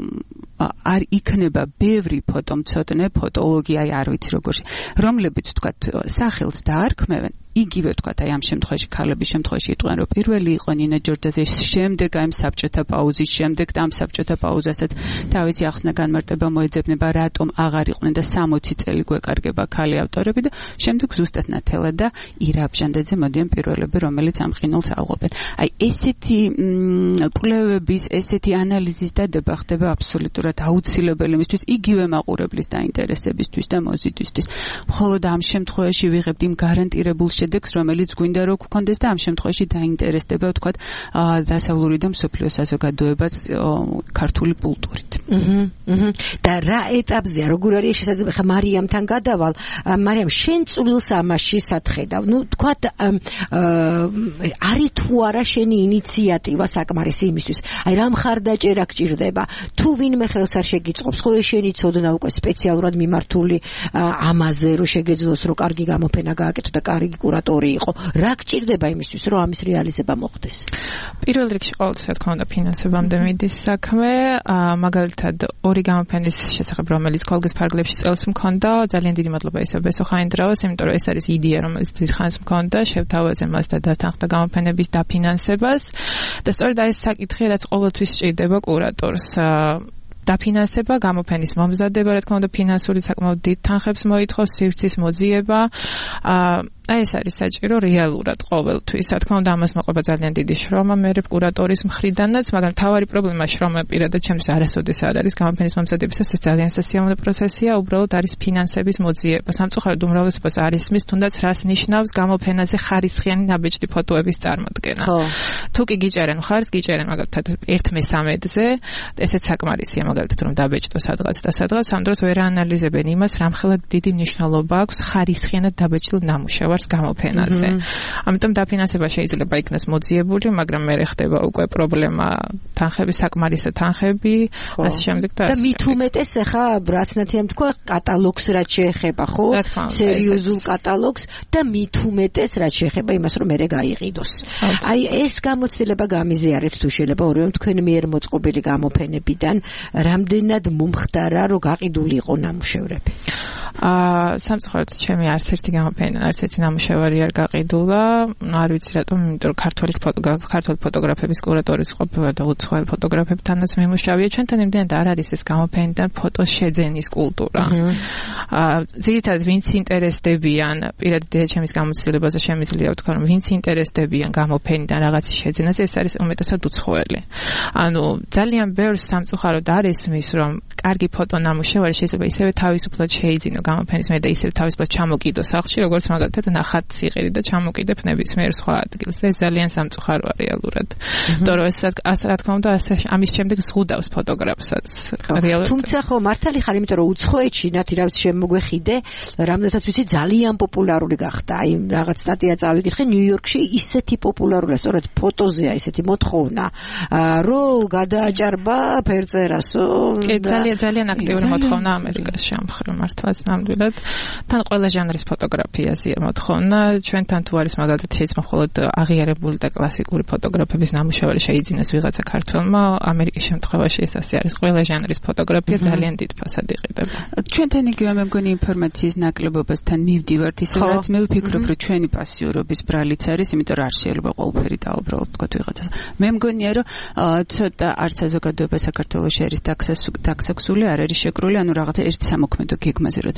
არ იქნება ბევრი ფოტომცოდნე, ფოტოლოგია, არ ვიცი როგორი, რომლებიც ვთქვათ სახელს დაარქმევენ. იგივე ვთქვათ, აი ამ შემთხვევაში ქალების შემთხვევაში იტყვიან, რომ პირველი იყო ნინა ჯორჯაძე, შემდეგ აი ამ საბჭოთა პაუზის შემდეგ და ამ საბჭოთა პაუზასაც თავისი ახსნა განმარტება მოეძებნება, რატომ აღარ იყვნენ და სამოცი წელი გვეკარგება ქალი ავტორები და შემდეგ ზუსტად ნათელა და ირა აბჟანდაძე მოდიან პირველები, რომელიც ამ ყინულს აღობენ. აი ესეთი კვლევების, ესეთი ანალიზის დადება ხდება აბსოლუტურად აუცილებელი იმისთვის, იგივე მაყურებლის დაინტერესებისთვის და მოზიდვისთვის. მხოლოდ ამ შემთხვევაში ვიღებთ იმ გარანტირებულ შედეგს, რომელიც გვინდა რომ გქონდეს და ამ შემთხვევაში დაინტერესდება, ვთქვათ, დასავლური და მსოფლიო საზოგადოებას ქართული კულტურით. და რა ეტაპზეა, როგორ არის შესაძლებელი? ხა მარიამთან გადავალ. მარიამ, შენ წვლილს ამაში სათხედავ. ნუ ვთქვათ, არის თუ არა შენი ინიციატივა საკმარისი იმისთვის. აი რა მხარდაჭერა გჭირდება? თუ ვინმე ხელს არ შეგიწყობს, ხო შენი ცოდნა უკვე სპეციალურად მიმართული ამაზე, რომ შეგეძლოს, რომ კარგი გამოფენა გააკეთო და კარგი კურატორი იყო. რა გჭირდება იმისთვის, რომ ამის რეალიზება მოხდეს? პირველ რიგში ყოველთვის რა თქმა უნდა ფინანსებამდე მიდის საქმე. მაგალითად, ორი გამოფენის შესახებ, რომელიც ქოლგის ფარგლებში წელს მქონდა, ძალიან დიდი მადლობა ისე ბესოხაინდრავას, იმიტომ რომ ეს არის იდეა, რომელიც ძირხანს მქონდა, შევთავაზე მას და დათანხმდა გამოფენების დაფინანსებას. და სწორედ ეს საკითხი, რაც ყოველთვის სჭირდება კურატორს. დაფინანსება, გამოფენის მომზადება, რა თქმა უნდა, ფინანსური საკმაოდ დიდ თანხებს მოითხოვს, სივრცის მოძიება. აი ეს არის საჭირო რეალურად ყოველთვის. რა თქმა უნდა, ამას მოყვება ძალიან დიდი შრომა მერე კურატორის მხრიდანაც, მაგრამ თავარი პრობლემა შრომა პირადად ჩემთვის არასოდეს არ არის გამოფენის მომზადებისას, ეს ძალიან სასიამოვნო პროცესია, უბრალოდ არის ფინანსების მოძიება. სამწუხაროდ უმრავლესობას არ ისმის, თუნდაც რას ნიშნავს გამოფენაზე ხარისხიანი ნაბეჭდი ფოტოების წარმოდგენა. თუ კი გიჭერენ მხარს, გიჭერენ მაგალითად ერთ მესამედზე, ესეც საკმარისია, მაგალითად რომ დაბეჭდო სადღაც და სადღაც, ამ დროს ვერ აანალიზებენ იმას, რამხელა დიდი მნიშვნელობა აქვს ხარისხიანად დაბეჭდილ ნამუშევარს გამოფენაზე. ამიტომ დაფინანსება შეიძლება იქნას მოძიებული, მაგრამ მე ხდება უკვე პრობლემა თანხების, საკმარისი თანხები, ასე შემდეგ და და მით უმეტეს ახლა რაც ნათიამ თქვა, კატალოგს რაც შეეხება, ხო? სერიოზულ კატალოგს და მით უმეტეს რაც შეეხება იმას, რომ მე გაიყიდოს. აი ეს გამოცდილება გამიზიარეთ თუ შეიძლება ორივე თქვენ მიერ მოწყობილი გამოფენებიდან რამდენად მომხდარა, რომ გაყიდული იყო ნამუშევრები? აა სამწუხაროდ ჩემი არც ერთი გამოფენა, არც ერთი ნამუშევარი არ გაყიდულა. არ ვიცი რატომ, იმიტომ რომ ქართული ქართული ფოტოგრაფების კურატორის ყოფილა და უცხოელი ფოტოგრაფებთანაც მიმუშავია. ჩვენთან იმდენად არ არის ეს გამოფენიდან ფოტოს შეძენის კულტურა. აა ძირითადად ვინც ინტერესდებიან, პირადად ჩემის გამოცდილებაზე შემიძლია ვთქვა, რომ ვინც ინტერესდებიან გამოფენიდან რაღაცის შეძენაზე, ეს არის უმეტესად უცხოელი. ანუ ძალიან ბევრს სამწუხაროდ არ ესმის, რომ კარგი ფოტონამუშევარი შეიძლება ისევე თავისუფლად შეიძინო გამოფენის მიერ და ისევე თავისუფლად ჩამოკიდო სახლში, როგორც მაგალითად ნახატ სიყირი და ჩამოკიდებ ნებისმიერ სხვა ადგილს. ეს ძალიან სამწუხაროა რეალურად. იმიტომ რომ ეს რა თქმა უნდა ამის შემდეგ ზღუდავს ფოტოგრაფსაც. რეალურად. თუმცა ხო მართალი ხარ, იმიტომ რომ უცხოეთში ნათი რა ვიცი შემოგვეხიდე, რამდენადაც ვიცი ძალიან პოპულარული გახდა. აი რაღაც სტატია წავიკითხე, ნიუ-იორკში ისეთი პოპულარულია, სწორედ ფოტოზეა ისეთი მოთხოვნა, რომ გადააჭარბა ფერწერასო. კი, ძალიან ძალიან აქტიური მოთხოვნა ამერიკაში ამ მხრივ მართლაც ნამდვილად. თან ყველა ჟანრის ფოტოგრაფიაზეა მოთხოვნა. ჩვენთან თუ არის მაგალითად შეიძლება მხოლოდ აღიარებული და კლასიკური ფოტოგრაფების ნამუშევარი შეიძინოს ვიღაცა ქართველმა, ამერიკის შემთხვევაში ეს ასე არის. ყველა ჟანრის ფოტოგრაფია ძალიან დიდ ფასად იყიდება. ჩვენთან იგივე მე მგონი ინფორმაციის ნაკლებობასთან მივდივართ, ისე რაც მე ვფიქრობ, რომ ჩვენი პასიურობის ბრალიც არის, იმიტომ რომ არ შეიძლება ყველაფერი დაუბრალოდ თქვა ვიღაცას. მე მგონია, რომ ცოტა არც საზოგადოება საქართველოში არის დაქსაქსული, არ არის შეკრული, ანუ რაღაცა ერთ სამოქმედო გეგმაზე როცა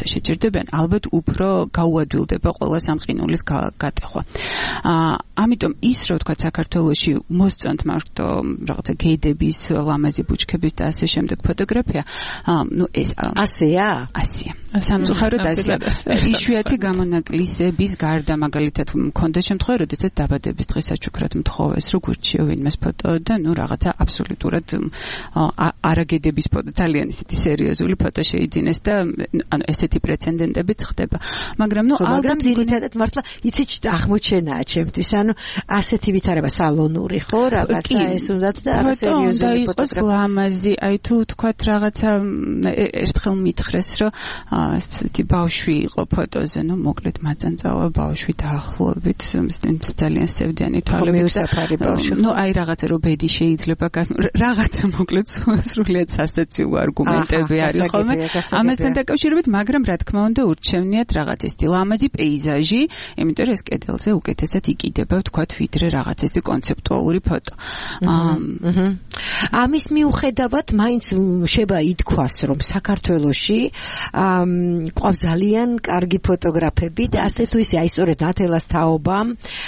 ფოტო შეჭირდებიან, ალბათ უფრო გაუადვილდება ყველა სამყინულის გატეხვა. აა ამიტომ ის რო თქვა საქართველოში მოსწონთ მარტო რაღაცა გეიდების, ლამაზი ბუჩქების და ასე შემდეგ ფოტოგრაფია, აა ნუ ეს ასეა? ასეა. სამწუხაროდ ასეა. იშვიათი გამონაკლისების გარდა მაგალითად მქონდა შემთხვევა, როდესაც დაბადების დღეს საჩუქრად მთხოვეს, რო გვირჩიო ვინმეს ფოტო და ნუ რაღაცა აბსოლუტურად არაგედების ფოტო, ძალიან ისეთი სერიოზული ფოტო შეიძინეს და ანუ ესეთი პრეცედენტებიც ხდება. მაგრამ ნუ ალბათ ძირითადად მართლა იცით აღმოჩენაა ჩემთვის, ანუ ასეთი ვითარება სალონური ხო, რაღაცა ეს უნდათ და არა სერიოზული ფოტოგრაფია. ლამაზი, აი თუ თქვათ რაღაცა ერთხელ მითხრეს, რომ ასეთი ბავშვი იყო ფოტოზე, ნუ მოკლედ მაწანწალა ბავშვი დაახლოებით ძალიან სევდიანი თვალებით. მიუსაფარი ბავშვი. ნუ აი რაღაცა რო ბედი შეიძლება რაღაცა მოკლედ სრულიად სასაცილო არგუმენტები არის ხოლმე. ამასთან დაკავშირებით, მაგრამ რა თქმა უნდა ურჩევნიათ რაღაც ესეთი ლამაზი პეიზაჟი, იმიტომ რომ ეს კედელზე უკეთესად იკიდება, ვთქვათ, ვიდრე რაღაც ესეთი კონცეპტუალური ფოტო. ამის მიუხედავად, მაინც შეება ითქვას, რომ საქართველოში ყავს ძალიან კარგი ფოტოგრაფები და ასე თუ ისე, აი სწორედ ნათელას თაობამ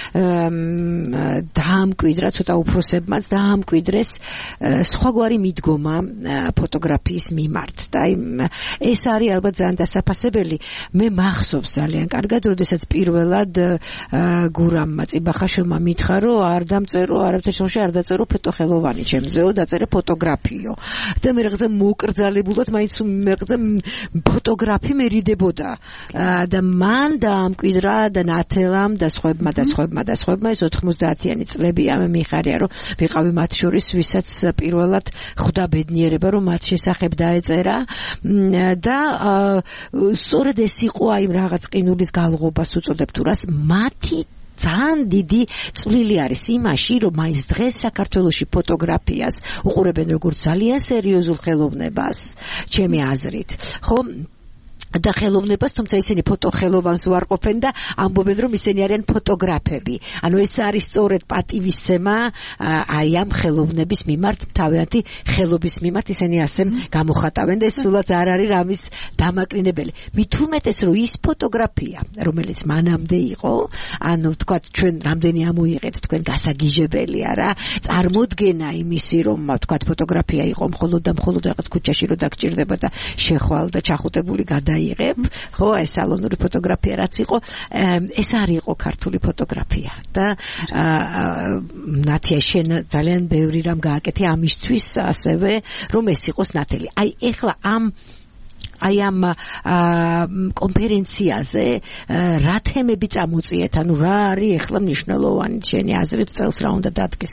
დაამკვიდრა ცოტა უფროსებმაც დაამკვიდრეს სხვაგვარი მიდგომა ფოტოგრაფიის მიმართ. და ეს არის ალბათ ძალიან დასაფასებელი. მე მახსოვს ძალიან კარგად, როდესაც პირველად გურამმა წიბახაშვილმა მითხრა, რომ არ დამწერო, არაფერ შემოში არ დაწერო ფოტოხელოვანი ჩემზეო, დაწერე ფოტოგრაფიო. და მე რაღაცა მოკრძალებულად მაინც მეღზე ფოტოგრაფი მერიდებოდა. და მან დაამკვიდრა და ნათელამ და სხვებმა და სხვებმა და სხვებმა ეს ოთხმოცდაათიანი წლები ამე მიხარია, რომ ვიყავი მათ შორის, ვისაც პირველად ხვდა ბედნიერება, რომ მათ შესახებ დაეწერა და სწორედ ეს იყო აი რაღაც ყინულის გალღობას უწოდებ თუ რას, მათი ძალიან დიდი წვლილი არის იმაში, რომ მაინც დღეს საქართველოში ფოტოგრაფიას უყურებენ როგორც ძალიან სერიოზულ ხელოვნებას, ჩემი აზრით. ხო? და ხელოვნებას, თუმცა ისინი ფოტოხელოვანს უარყოფენ და ამბობენ, რომ ისინი არიან ფოტოგრაფები. ანუ ეს არის სწორედ პატივისცემა აი ამ ხელოვნების მიმართ, თავიანთი ხელობის მიმართ ისინი ასე გამოხატავენ და ეს სულაც არ არის რამის დამაკნინებელი. მით უმეტეს, რომ ის ფოტოგრაფია, რომელიც მანამდე იყო, ანუ თქვა ჩვენ რამდენი ამოიღეთ თქვენ გასაგიჟებელი არა, წარმოდგენა იმისი, რომ თქვა ფოტოგრაფია იყო მხოლოდ და მხოლოდ რაღაც ქუჩაში რო დაგჭირდება და შეხვალ და ჩახუტებული გადა იღებ, ხო, ეს სალონური ფოტოგრაფია რაც იყო, ეს არ იყო ქართული ფოტოგრაფია და ნათია შენ ძალიან ბევრი რამ გააკეთე ამისთვის ასევე, რომ ეს იყოს ნათელი. აი ეხლა ამ აი ამ კონფერენციაზე რა თემები წამოწიეთ, ანუ რა არის ეხლა მნიშვნელოვანი შენი აზრით წელს რა უნდა დადგეს?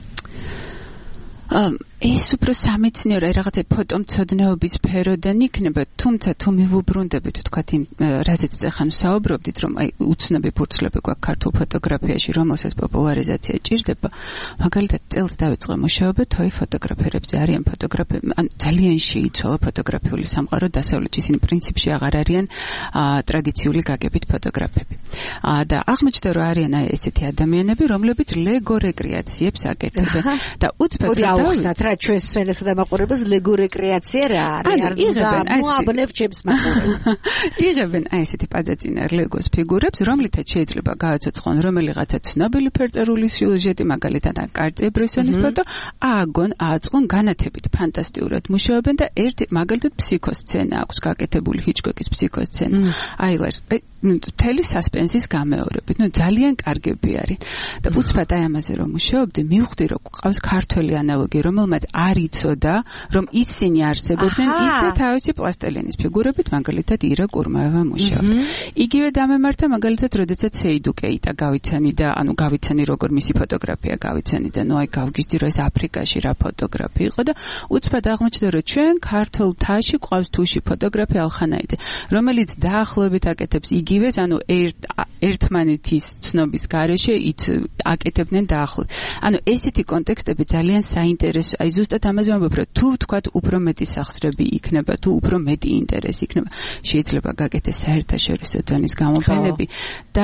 ეს უფრო სამეცნიერო რაღაცა ფოტომცოდნეობის სფეროდან იქნება, თუმცა თუ მივუბრუნდებით თქვათ იმ რაზეც ახლა საუბრობდით, რომ აი უცნობი ფურცლები გვაქვს ქართულ ფოტოგრაფიაში, რომელსაც პოპულარიზაცია ჭირდება, მაგალითად წელს დავიწყე მუშაობა თოი ფოტოგრაფერებზე, არიან ფოტოგრაფები, ან ძალიან შეიცვალა ფოტოგრაფიული სამყარო დასავლეთში, ისინი პრინციპში აღარ არიან ტრადიციული გაგებით ფოტოგრაფები. და აღმოჩნდა, რომ არიან აი ესეთი ადამიანები, რომლებიც ლეგო რეკრეაციებს აკეთებენ და უცბად ავხსნათ რა ჩვენს სვენესა და მაყურებელს ლეგო რეკრეაცია რა არის? არ მოაბნევ ჩემს მაყურებელს. იღებენ აი ესეთი პადაწინარ ლეგოს ფიგურებს, რომლითაც შეიძლება გააცოცხლონ რომელიღაცა ცნობილი ფერწერული სიუჟეტი, მაგალითად კარწე ბრესონის ფოტო, ააგონ, ააწყონ განათებით ფანტასტიურად მუშაობენ და ერთი მაგალითად ფსიქოსცენა აქვს გაკეთებული, ჰიჩკოკის ფსიქოსცენა. აი ეს მთელი სასპენსის გამეორებით, ნუ ძალიან კარგები არის. და უცბად აი ამაზე რომ მუშაობდი, მივხვდი რომ ყავს ქართველი ანალოგი, რომელმაც არ იცოდა, რომ ისინი არსებობდნენ ისე თავისი პლასტელინის ფიგურებით, მაგალითად ირა კურმაევა მუშაობდა. იგივე დამემართა მაგალითად, როდესაც სეიდუ კეიტა გავიცანი და ანუ გავიცანი როგორ მისი ფოტოგრაფია გავიცანი და ნუ აი გავგიზდი რომ ეს აფრიკაში რა ფოტოგრაფი იყო და უცბად აღმოჩნდა რომ ჩვენ ქართულ თაში ყავს თუში ფოტოგრაფი ალხანაიძე, რომელიც დაახლოებით აკეთებს იგივეს, ანუ ერთმანეთის ცნობის გარეშე იც აკეთებდნენ დაახლოებით. ანუ ესეთი კონტექსტები ძალიან საინტერესო, აი ზუსტად ამაზე ვამბობ, რომ თუ თქვათ უფრო მეტი სახსრები იქნება, თუ უფრო მეტი ინტერესი იქნება, შეიძლება გაკეთდეს საერთაშორისო დონის გამოფენები და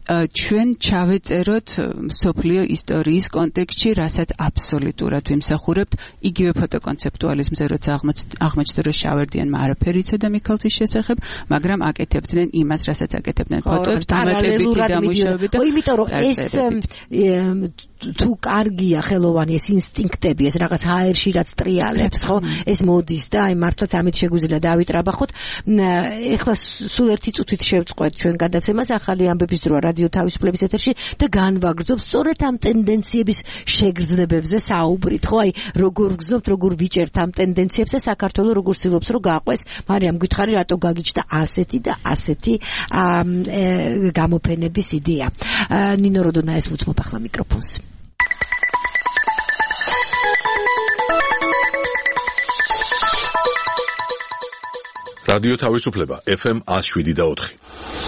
ჩვენ ჩავეწეროთ სოფლიო ისტორიის კონტექსტში, რასაც აბსოლუტურად ვიმსახურებთ, იგივე ფოტოკონცეპტუალიზმზე, როცა აღმოჩნდა, რომ შავერდიანმა არაფერი იცოდა მიქელცის შესახებ, მაგრამ აკეთებდნენ იმას, რასაც აკეთებდნენ ფოტოებს, დამატებითი დამუშავებით და იმიტომ რომ ეს თუ კარგია ხელოვანი ეს ინსტინქტები, ეს რაღაც ჰაერში რაც ტრიალებს, ხო, ეს მოდის და აი მართლაც ამით შეგვიძლია დავიტრაბახოთ. ეხლა სულ ერთი წუთით შევწყვეტ ჩვენ გადაცემას ახალი ამბების დროა რადიო თავისუფლების ეთერში და განვაგრძობ სწორედ ამ ტენდენციების შეგრძნებებზე საუბრით, ხო, აი როგორ გრძნობთ, როგორ ვიჭერთ ამ ტენდენციებს და საქართველოს როგორ ცდილობს რომ გაყვეს, მარიამ გითხარი რატო გაგიჩნდა ასეთი და ასეთი გამოფენების იდეა. ნინო როდონაეს ვუძმობ ახლა მიკროფონს. რადიო თავისუფლება ეფ ემ one oh seven და four.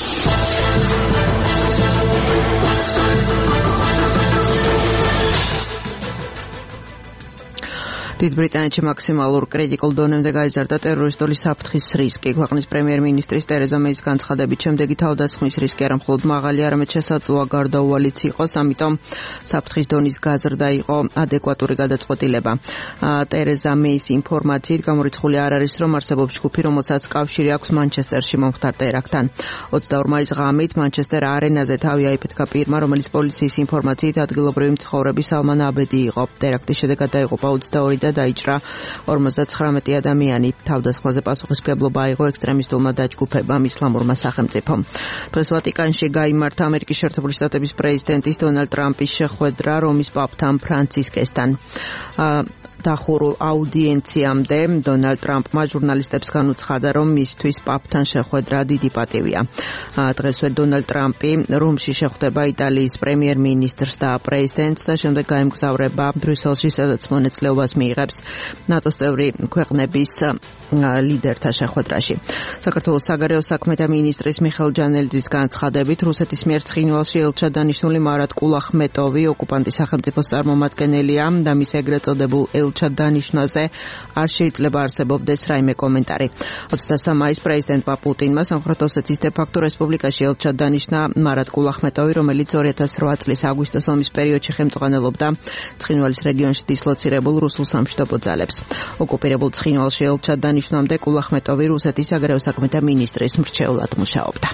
დიდ ბრიტანეთში მაქსიმალურ კრიტიკულ დონემდე გაიზარდა ტერორისტული საფრთხის რისკი. ქვეყნის პრემიერ-მინისტრის ტერეზა მეის განცხადებით, შემდეგი თავდასხმის რისკი არა მხოლოდ მაღალი, არამედ შესაძლოა გარდაუვალიც იყოს, ამიტომ საფრთხის დონის გაზრდა იყო ადეკვატური გადაწყვეტილება. ტერეზა მეის ინფორმაციით გამორიცხული არ არის, რომ არსებობს ჯგუფი, რომელსაც კავშირი აქვს მანჩესტერში მომხდარ ტერაქტთან. ოცდაორ მაის ღამით მანჩესტერ არენაზე თავი აიფეთქა პირმა, რომელიც პოლიციის ინფორმაციით ადგილობრივი მცხოვრები სალმან აბედი იყო. ტერაქტის შედეგად დაიღუპა ოცდაორი და დაიჭრა ორმოცდათხრამეტი ადამიანი. თავდასხმაზე პასუხისმგებლობა აიღო ექსტრემისტულმა დაჯგუფებამ ისლამურმა სახელმწიფომ. დღეს ვატიკანში გაიმართა ამერიკის შეერთებული შტატების პრეზიდენტის დონალდ ტრამპის შეხვედრა რომის პაპთან ფრანცისკესთან. დახურულ აუდიენციამდე დონალდ ტრამპმა ჟურნალისტებს განუცხადა, რომ მისთვის პაპთან შეხვედრა დიდი პატივია. დღესვე დონალდ ტრამპი რომში შეხვდება იტალიის პრემიერ-მინისტრს და პრეზიდენტს და შემდეგ გაემგზავრება ბრიუსელში, სადაც მონაწილეობას მიიღებს ნატოს წევრი ქვეყნების ლიდერთა შეხვედრაში. საქართველოს საგარეო საქმეთა მინისტრის მიხეილ ჯანელიძის განცხადებით, რუსეთის მიერ ცხინვალში ელჩად დანიშნული მარატ კულახმეტოვი ოკუპანტის სახელმწიფოს წარმომადგენელია და მის ეგრეთ წოდებულ ელჩად დანიშნვაზე არ შეიძლება არსებობდეს რაიმე კომენტარი. ოცდასამ მაისს პრეზიდენტმა პუტინმა სამხრეთ ოსეთის დე-ფაქტო რესპუბლიკაში ელჩად დანიშნა მარატ კულახმეტოვი, რომელიც ორი ათას რვა წლის აგვისტოს ომის პერიოდში ხელმძღვანელობდა ცხინვალის რეგიონში დისლოცირებულ რუსულ სამშვიდობო ძალებს. ოკუპირებულ ცხინვალში ელჩად დანიშნვამდე კულახმეტოვი რუსეთის საგარეო საქმეთა მინისტრის მრჩევლად მუშაობდა.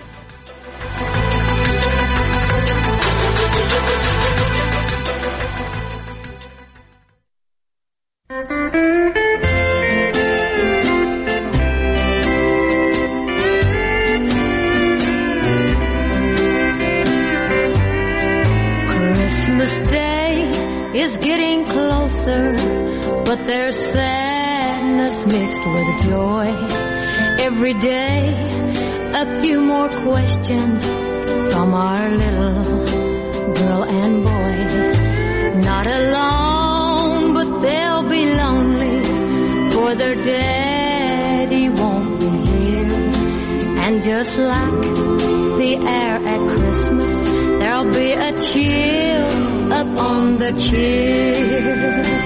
Christmas Day is getting closer, but there's sadness mixed with joy. Every day, a few more questions from our little girl and boy. Not alone, but they'll be lonely, for their daddy won't be here. And just like the air at Christmas, there'll be a chill up on the cheer.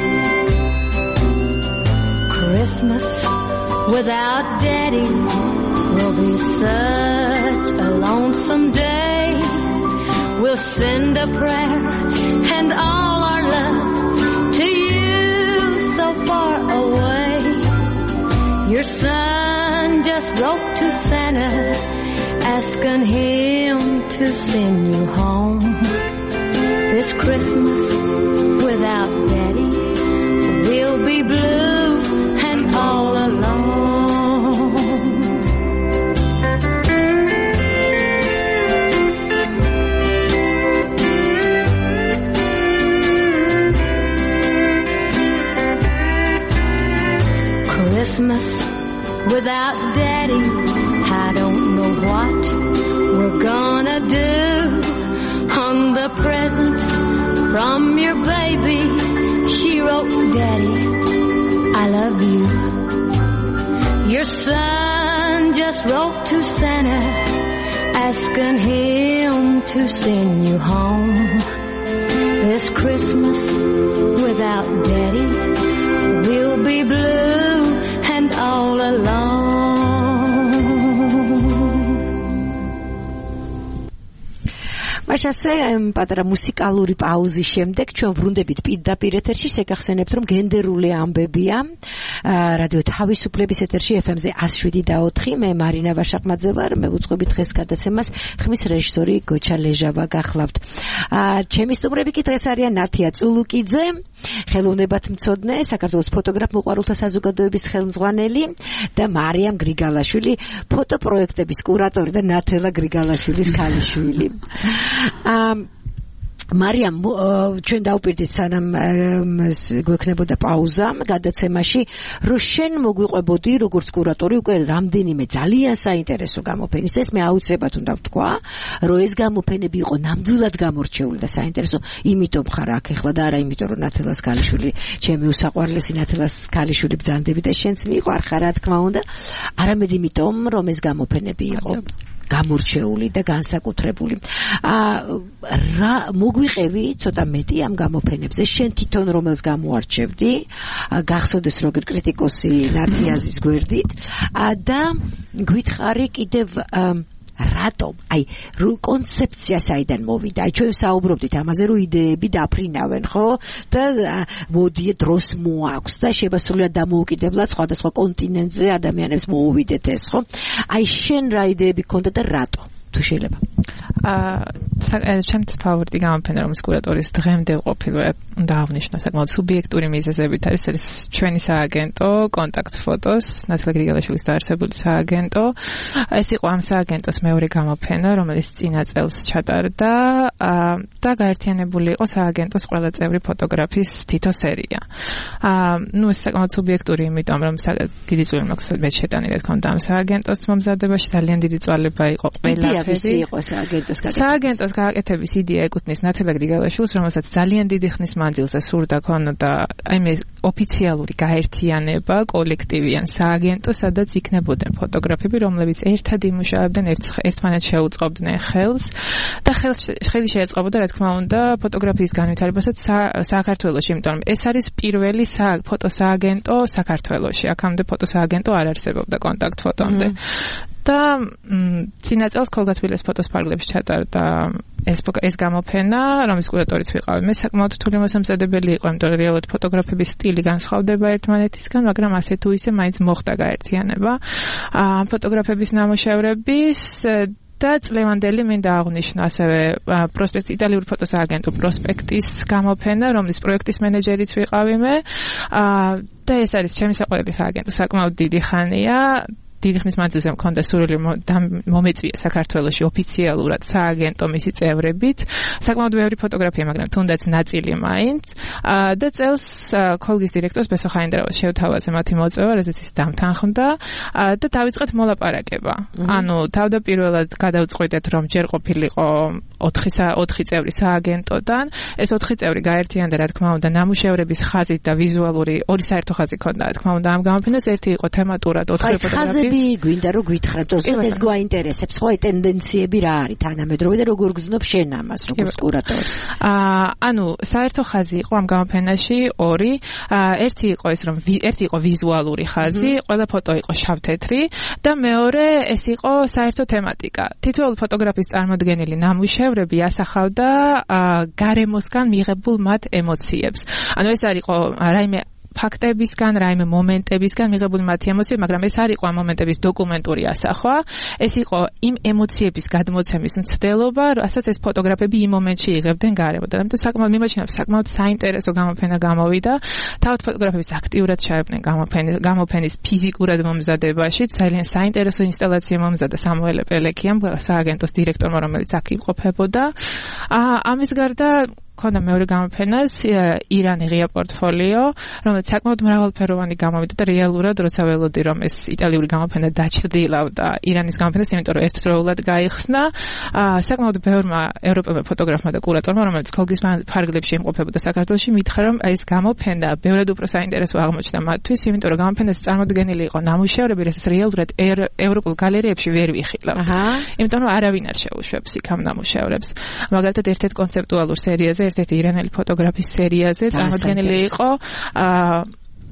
Christmas without Daddy will be such a lonesome day. We'll send a prayer and all our love to you so far away. Your son just wrote to Santa asking him to send you home. This Christmas without Daddy we'll be blue and all alone. Christmas without Daddy, I don't know what we're gonna do. On the present from your baby, she wrote, Daddy, I love you. Your son just wrote to Santa asking him to send you home. This Christmas without Daddy we'll be blue and all alone. თამაშაზე პატარა მუსიკალური პაუზის შემდეგ ჩვენ ვრუნდებით პირდაპირ ეთერში, შეგახსენებთ რომ გენდერული ამბებია რადიო თავისუფლების ეთერში ეფ ემ-ზე one oh seven და four მე მარინა ვაშაყმაძე ვარ, მე ვუძღვები დღეს გადაცემას, ხმის რეჟისორი გოჩა ლეჟავა გახლავთ. ჩემი სტუმრები კი დღეს არიან ნათია წულუკიძე, ხელოვნებათმცოდნე, საქართველოს ფოტოგრაფ მოყვარულთა საზოგადოების ხელმძღვანელი და მარიამ გრიგალაშვილი, ფოტოპროექტების კურატორი და ნათელა გრიგალაშვილის ქალიშვილი. მარიამ, ჩვენ დავპირდით სანამ გვექნებოდა პაუზა გადაცემაში, რომ შენ მოგვიყვებოდი როგორც კურატორი უკვე რამდენიმე ძალიან საინტერესო გამოფენის. ეს მე აუცილებლად უნდა ვთქვა, რომ ეს გამოფენები იყო ნამდვილად გამორჩეული და საინტერესო, იმიტომ ხარ აქ ახლა და არა იმიტომ რომ ნათელას ქალიშვილი, ჩემი უსაყვარლესი ნათელას ქალიშვილი ბრძანდები და შენც მიყვარხარ, რა თქმა უნდა, არამედ იმიტომ რომ ეს გამოფენები იყო გამორჩეული და განსაკუთრებული. რა მოგვიყევი ცოტა მეტი ამ გამოფენებზე, შენ თვითონ რომელს გამოარჩევდი, გახსოვდეს როგორ კრიტიკოსი ნათიაზის გვერდით და გვითხარი კიდევ რატომ, აი, კონცეფცია საიდან მოვიდა? აი, ჩვენ საუბრობდით ამაზე, რომ იდეები დაფრინავენ, ხო? და მოდი დროს მოაქვს და შეიძლება სრულად დამოუკიდებლად სხვადასხვა კონტინენტზე ადამიანებს მოუვიდეთ ეს, ხო? აი, შენ რა იდეები გქონდა და რატო? თუ შეიძლება. აა ჩემთვის ფავორიტი გამოფენა, რომელიც კურატორის დღემდე ყოფილვე უნდა აღნიშნო, საკმაოდ სუბიექტური მიზეზებით არის, ეს ჩვენი სააგენტო კონტაქტ ფოტოს, ნათელა გრიგალაშვილის დაარსებული სააგენტო. ეს იყო ამ სააგენტოს მეორე გამოფენა, რომელიც წინა წელს ჩატარდა და გაერთიანებული იყო სააგენტოს ყველა წევრი ფოტოგრაფის თითო სერია. აა ნუ ეს საკმაოდ სუბიექტური, იმიტომ რომ დიდი წვლილი მაქვს მე შეტანილი რა თქმა უნდა ამ სააგენტოს მომზადებაში, ძალიან დიდი წვალება იყო ყველა იყო სააგენტოს გაკეთების. სააგენტოს გაკეთების იდეა ეკუთვნის ნათელა გრიგალაშვილს, რომელსაც ძალიან დიდი ხნის მანძილზე სურდა ქონოდა აი მე ოფიციალური გაერთიანება, კოლექტივი ან სააგენტო, სადაც იქნებოდნენ ფოტოგრაფები, რომლებიც ერთად იმუშავებდნენ, ერთმანეთს შეუწყობდნენ ხელს და ხელს ხელი შეეწყობოდა, რა თქმა უნდა, ფოტოგრაფიის განვითარებასაც საქართველოში, იმიტომ რომ ეს არის პირველი ფოტოსააგენტო საქართველოში. აქამდე ფოტოსააგენტო არ არსებობდა კონტაქტ ფოტომდე. და წინა წელს ქოლგათბილეს ფოტოს ფარგლებში ჩატარდა ეს ეს გამოფენა, რომლის კურატორიც ვიყავი. მე საკმაოდ რთული მოსამზადებელი იყო, იმიტომ რომ რეალურად ფოტოგრაფების სტილი განსხვავდება ერთმანეთისგან, მაგრამ ასე თუ ისე მაინც მოხდა გაერთიანება ამ ფოტოგრაფების ნამუშევრების და წლევანდელი მინდა აღვნიშნო ასევე პროსპექტ იტალიური ფოტოსააგენტო პროსპექტის გამოფენა, რომლის პროექტის მენეჯერიც ვიყავი მე. და ეს არის ჩემი საყვარელი სააგენტო, საკმაოდ დიდი ხანია. დიდი ხნის მანძილზე მქონდა სურვილი მომეწვია საქართველოში ოფიციალურად სააგენტო მისი წევრებით. საკმაოდ ბევრი ფოტოგრაფია, მაგრამ თუნდაც ნაწილი მაინც. და წელს ქოლგის დირექტორს ბესო ხაინდრავას შევთავაზე მათი მოწვევა, რაზეც ის დამთანხმდა და დავიწყეთ მოლაპარაკება. ანუ თავდაპირველად გადავწყვიტეთ, რომ ჯერ ყოფილიყო ოთხი წევრი სააგენტოდან. ეს ოთხი წევრი გაერთიანდა, რა თქმა უნდა, ნამუშევრების ხაზით და ვიზუალური ორი საერთო ხაზი ქონდა, რა თქმა უნდა, ამ გამოფენას. ერთი იყო თემატურად ოთხი ფოტოგრაფია. გვინდა რომ გითხრათ, რომ ეს გვაინტერესებს, ხო, აი ტენდენციები რა არის თანამედროვე და როგორ გრძნობ შენ ამას როგორც კურატორი? აა ანუ საერთო ხაზი იყო ამ გამოფენაში ორი. ერთი იყო ეს რომ ერთი იყო ვიზუალური ხაზი, ყველა ფოტო იყო შავ-თეთრი და მეორე ეს იყო საერთო თემატიკა. თითოეული ფოტოგრაფის წარმოდგენილი ნამუშევრები ასახავდა გარემოსგან მიღებულ მათ ემოციებს. ანუ ეს არ იყო რაიმე ფაქტებისგან, რაიმე მომენტებისგან მიღებული მათი ემოციები, მაგრამ ეს არ იყო ამ მომენტების დოკუმენტური ასახვა, ეს იყო იმ ემოციების გადმოცემის მცდელობა, რასაც ეს ფოტოგრაფები იმ მომენტში იღებდნენ გარემოდან. ამიტომ საკმაოდ მიმაჩნევ, საკმაოდ საინტერესო გამოფენა გამოვიდა. თავად ფოტოგრაფებს აქტიურად ჩაებდნენ გამოფენის გამოფენის ფიზიკურად მომზადებაში. ძალიან საინტერესო ინსტალაცია მომზადა სამუელე პელეკიამ, სააგენტოს დირექტორმა, რომელიც აქ იმყოფებოდა. ამის გარდა ქონდა მეორე გამოფენას ირანი ღია პორტფოლიო, რომელიც საკმაოდ მრავალფეროვანი გამოვიდა და რეალურად როცა ველოდი რომ ეს იტალიური გამოფენა დაჩრდილავდა ირანის გამოფენას, იმიტომ რომ ერთდროულად გაიხსნა, საკმაოდ ბევრმა ევროპელმა ფოტოგრაფმა და კურატორმა, რომელიც ქოლგის ფარგლებში იმყოფებოდა საქართველოში, მითხრა რომ ეს გამოფენა ბევრად უფრო საინტერესო აღმოჩნდა მათთვის, იმიტომ რომ გამოფენას წარმოდგენილი იყო ნამუშევრები, რასაც რეალურად ევროპულ გალერეებში ვერ ვიხილავთ. იმიტომ რომ არავინ არ შეუშვებს იქ ამ ნამუშევრებს. მაგალითად ერთ-ერთ კონცეპტუალურ სერიაზე, ერთ-ერთი ირანელი ფოტოგრაფის სერიაზე წარმოდგენილი იყო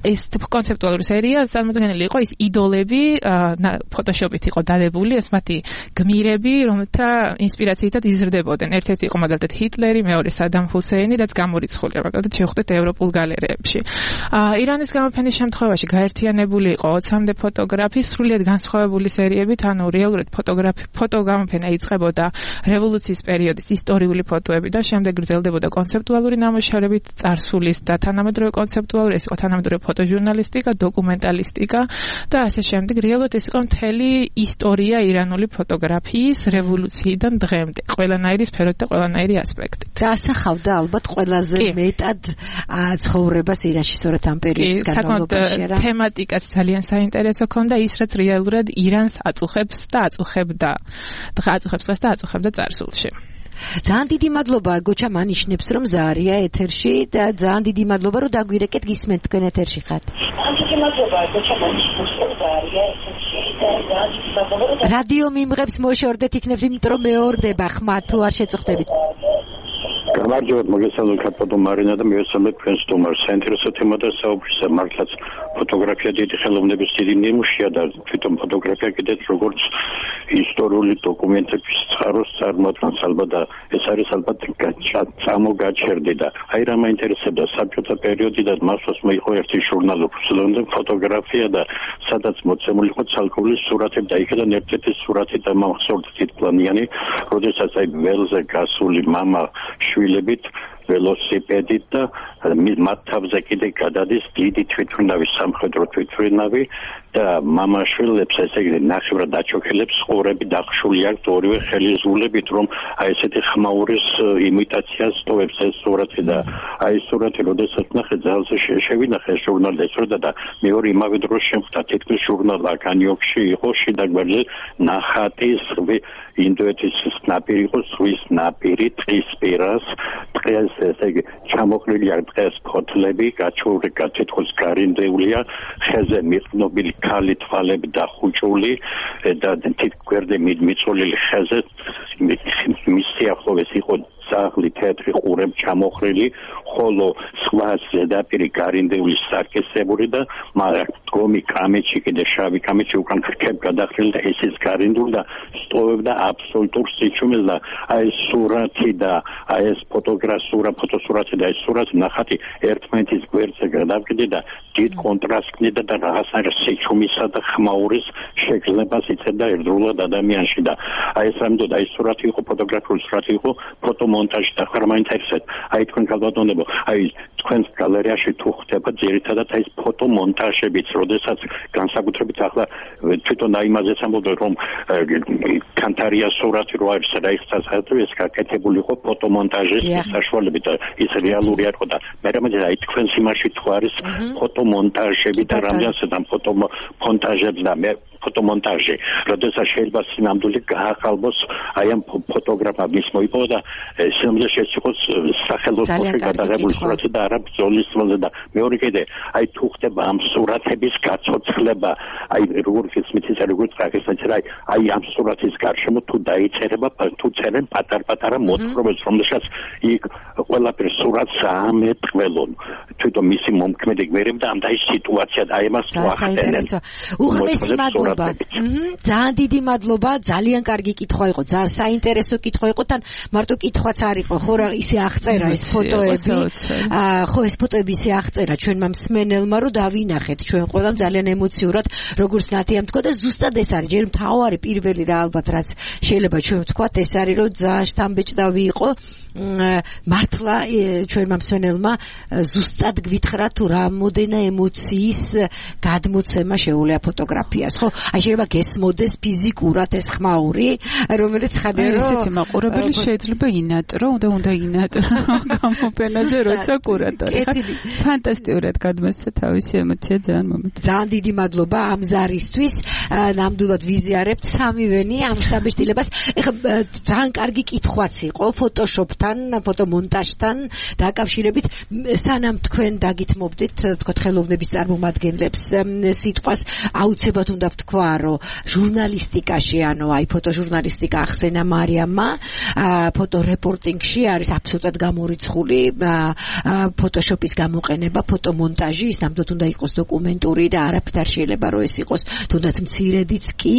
ეს კონცეპტუალური სერია წარმოდგენილი იყო ის იდოლები ფოტოშოპით იყო დადებული, ეს მათი გმირები, რომელთა ინსპირაციითაც იზრდებოდნენ. ერთ-ერთი იყო მაგალითად ჰიტლერი, მეორე სადამ ჰუსეინი, რაც გამორიცხულია მაგალითად შევხვდეთ ევროპულ გალერეებში. ირანის გამოფენის შემთხვევაში გაერთიანებული იყო ოცამდე ფოტოგრაფი, სრულიად განსხვავებული სერიებით, ანუ რეალურად ფოტოგრაფი ფოტოგამოფენა იწყებოდა რევოლუციის პერიოდის ისტორიული ფოტოები და შემდეგ გრძელდებოდა კონცეპტუალური ნამუშევრებით, წარსულის და თანამედროვე კონცეპტუალური, ეს იყო თანამედროვე ფოტოჟურნალისტიკა, დოკუმენტალისტიკა და ასე შემდეგ. რეალურად ეს იყო მთელი ისტორია ირანული ფოტოგრაფიის რევოლუციიდან დღემდე, ყველანაირი სფეროთი და ყველანაირი ასპექტი. და ასახავდა ალბათ ყველაზე მეტად ცხოვრებას ირანში, სწორედ ამ პერიოდის განმავლობაში რა. თემატიკაც ძალიან საინტერესო ქონდა, ის რაც რეალურად ირანს აწუხებს და აწუხებდა. დღე აწუხებს დღეს და აწუხებდა წარსულში. ძალიან დიდი მადლობა გოჩა მანიშნებს რომ ზარია ეთერში და ძალიან დიდი მადლობა რომ დაგვირეკეთ გისმენთ თქვენ ეთერში ხართ. ძალიან დიდი მადლობა გოჩა მანიშნებს რომ ზარია ეთერში და ძალიან დიდი მადლობა რომ რადიო მიმღებს მოშორდეთ იქნებ იმიტომ რომ მეორდება ხმა თუ არ შეწუხდებით. გამარჯობათ მოგესალმებით კაპიტან მარინა და მივესალმეთ თქვენს სტუმარს. საინტერესო თემა და საუბრისა მართლაც ფოტოგრაფია დიდი ხელოვნების დიდი ნიმუშია და თვითონ ფოტოგრაფია კიდეც როგორც ისტორიული დოკუმენტების წყაროს წარმოადგენს ალბათ და ეს არის ალბათ წამოგაჩერდი და აი რა მაინტერესებდა საბჭოთა პერიოდი და მასვას მოიყო ერთი ჟურნალი ოფიციალური ფოტოგრაფია და სადაც მოცემული იყო ცალკეული სურათები და იქიდან ერთ-ერთი სურათი და მახსოვდა თითქმიანი როდესაც აი ველზე გასული მამა შვილებით ველოსიპედით და მათ თავზე კიდე გადადის დიდი თვითმფრინავი სამხედრო თვითმფრინავი და მამაშვილებს ესე იგი ნახევრად დაჩოქელებს ყურები დახშული აქვს ორივე ხელისულებით რომ აი ესეთი ხმაურის იმიტაცია სტოვებს ეს სურათი და აი სურათი როდესაც ნახე ძალზე შევინახე ჟურნალზე ესროდა და მეორე იმავე დროს შემხვდა თითქმის ჟურნალ აკანიოქში იყო შიდა გვერდზე ნახატი ზღვი ინდოეთის ნაპირი იყო ზღვის ნაპირი ტყის პირას ტყეს ესე იგი ჩამოყრილი არ ტყეს ფოთლები გაჩეული თითქოს გარინდეულია ხეზე მიყნობილი ქალი თვალები და ხუჭული და თითგვერდე მიწოლილი ხეზე მის სიახლოვეს იყო ძაღლი თეთრი ყურებ ჩამოხრილი ხოლო სხვა ზედაპირი გარინდეული სარკესებული და მდგომი კამეჩი კიდე შავი კამეჩი უკან ქერქებ გადახრილი და ეს ის გარინდული და სტოვებდა აბსოლუტურ სიჩუმეს და აი სურათი და აი ეს ფოტოგრაფია ფოტოსურათი და ეს სურათი ნახატი ერთმანეთის გვერდზე გადავკიდე და დიდ კონტრასტი და რაღაცა სიჩუმისა და ხმაურის შეგრძნებას იწევდა ერთდროულად ადამიანში და აი ეს რამდო და ეს სურათი იყო ფოტოგრაფიული სურათი იყო ფოტო მონტაჟი და ხარ მაინტერესებს აი თქვენ გალბატონებო აი თქვენს გალერეაში თუ ხდება ძირითადად აი ეს ფოტო მონტაჟებიც როდესაც განსაკუთრებით ახლა თვითონ აი იმაზეც ამბობ რომ კანტარია სურათი რო არის და ის ეს გაკეთებული იყო ფოტო მონტაჟის საშუალებით ის რეალური არ იყო და მე რამე აი თქვენს იმაში თუ არის ფოტო მონტაჟები და რამდენსაც ამ ფოტო მონტაჟებს და მე ფოტომონტაჟი როდესაც შეიძლება სინამდვილე გააყალბოს აი ამ ფოტოგრაფად ის მოიპოვა და სინამდვილე შეწიყოს სახელოსნოში გადაღებული სურათი და არა ბრძოლის მოზე და მეორე კიდე აი თუ ხდება ამ სურათების გაცოცხლება აი როგორც ის მითის როგორც წაკისეთ აი აი ამ სურათის გარშემო თუ დაიწერება თუ წერენ პატარ-პატარა მოთხრობებს რომელსაც იქ ყველაფერი სურათს ამეტყველონ თვითონ მისი მომქმედი გვერები და ამ და ის სიტუაცია აი ამას ვახდენენ უღმესი მადლობა ძალიან დიდი მადლობა ძალიან კარგი კითხვა იყო ძალიან საინტერესო კითხვა იყო თან მარტო კითხვაც არ იყო ხო რა ისე აღწერა ეს ფოტოები ხო ეს ფოტოები ისე აღწერა ჩვენმა მსმენელმა რომ დავინახეთ ჩვენ ყველამ ძალიან ემოციურად როგორც ნათიამ თქვა და ზუსტად ეს არის ჯერ მთავარი პირველი რა ალბათ რაც შეიძლება ჩვენ ვთქვათ ეს არის რომ ძალიან შთამბეჭდავი იყო მართლა ჩვენმა მსმენელმა ზუსტად გვითხრა თუ რამოდენა ემოციის გადმოცემა შეუძლია ფოტოგრაფიას ხო აი შეიძლება გესმოდეს ფიზიკურად ეს ხმაური რომელიც ხადია რომ ესეთი მაყურებელი შეიძლება ინატრო და უნდა ინატრო გამოფენაზე როცა კურატორი ხარ ფანტასტიკურად გადმოსცა თავისი ემოცია ძალიან მომეწონა ძალიან დიდი მადლობა ამ ზარისთვის ნამდვილად ვიზიარებთ სამივენი ამ შთაბეჭდილებას ეხლა ძალიან კარგი კითხვაც იყო ფოტოშოპთან ფოტომონტაჟთან დაკავშირებით სანამ თქვენ დაგითმობდით თქვათ ხელოვნების წარმომადგენლებს სიტყვას აუცილებლად უნდა ვთქვა რომ ჟურნალისტიკაში ანუ აი ფოტოჟურნალისტიკა ახსენა მარიამმა ფოტორეპორტინგში არის აბსოლუტურად გამორიცხული ფოტოშოპის ფოტოგრაფის გამოყენება, ფოტომონტაჟი, ის ნამდვილად უნდა იყოს დოკუმენტური და არაფერ არ შეიძლება რომ ეს იყოს თუნდაც მცირედიც კი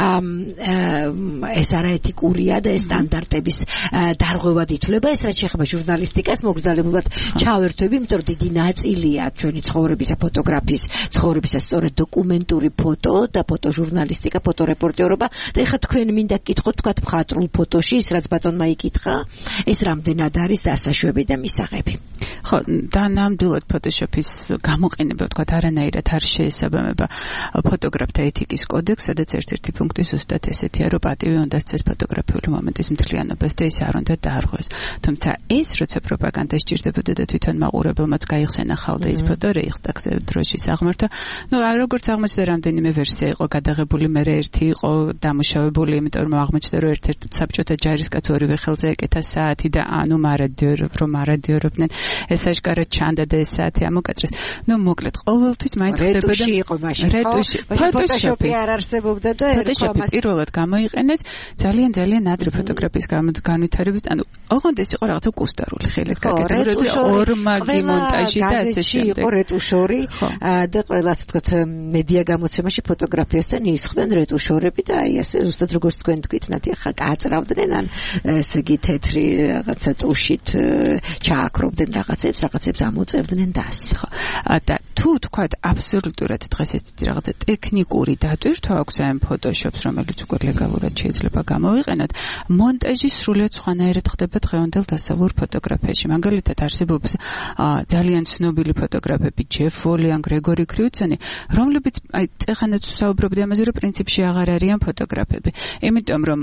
ეს არაეთიკურია და ეს სტანდარტების დარღვევად ითვლება. ეს რაც შეეხება ჟურნალისტიკას, მოგზაურობულად ჩავერთვები, იმიტომ რომ დიდი ნაწილია ჩვენი ცხოვრებისა ფოტოგრაფიის ცხოვრებისა სწორედ დოკუმენტური ფოტო და ფოტოჟურნალისტიკა, ფოტორეპორტიორობა. და ეხლა თქვენ მინდა გკითხოთ თქვათ მხატვრულ ფოტოში, ის რაც ბატონმა იკითხა, ეს რამდენად არის დასაშვები და მისაღები. ხო, და ნამდვილად ფოტოშოპის გამოყენება თქვათ არანაირად არ შეესაბამება ფოტოგრაფთა ეთიკის კოდექსს, სადაც ერთ-ერთი პუნქტი ზუსტად ესეთია, რომ პატივი უნდა სცეს ფოტოგრაფიული მომენტის მთლიანობას და ის არ უნდა დაარღვეს. თუმცა ეს როცა პროპაგანდა სჭირდებოდა და თვითონ მაყურებელმაც გაიხსენა ხალხი ის ფოტო რეიხსტაგზე დროშის აღმართა, ну, როგორც აღმოჩნდა რამდენიმე ვერსია იყო გადაღებული, მე ერთი იყო დამუშავებული, იმიტომ რომ აღმოჩნდა რომ ერთ-ერთ საბჭოთა ჯარისკაც ორივე ხელზე ეკეთა საათი და ანუ მარადიორობ, რომ მარადიორობდნენ, ეს აშკარად ჩანდა და ეს საათი ამოკაწრეს. ну, მოკლედ, ყოველთვის მაინც ხდებოდა რეტუში იყო მაშინ, რეტუში, ფოტოშოპი არ არსებობდა და ფოტოშოპი პირველად გამოიყენეს ძალიან ძალიან ადრე ფოტოგრაფიის განვითარების, ანუ ოღონდ ეს იყო რაღაცა კუსტარული ხელით გაკეთებული, ორმაგი მონტაჟი და ასე შემდეგ. იყო რეტუშორი და ყველა ასე ვთქვათ მედია გამოცემაში ფოტოგრაფიასთან ისხდნენ რეტუშორები და აი ასე ზუსტად როგორც თქვენ თქვით, ნათი ხა კაწრავდნენ ან ესე იგი თეთრი რაღაცა ტუშით ჩააკრობდნენ რაღაცებს, რაღაცებს ამოწევდნენ და ასე. ხო. და თუ თქვათ აბსოლუტურად დღეს ეს რაღაცა ტექნიკური დატვირთვა აქვს ამ ფოტოშოპს, რომელიც უკვე ლეგალურად შეიძლება გამოვიყენოთ, მონტაჟი სრულიად სხვანაირად ხდება დღევანდელ დასავლურ ფოტოგრაფიაში. მაგალითად არსებობს ძალიან ცნობილი ფოტოგრაფები, ჯეფ ვოლი ან გრეგორი კრიუცენი, რომლებიც აი წეხანაც ვსაუბრობდი ამაზე, რომ პრინციპში აღარ არიან ფოტოგრაფები. იმიტომ რომ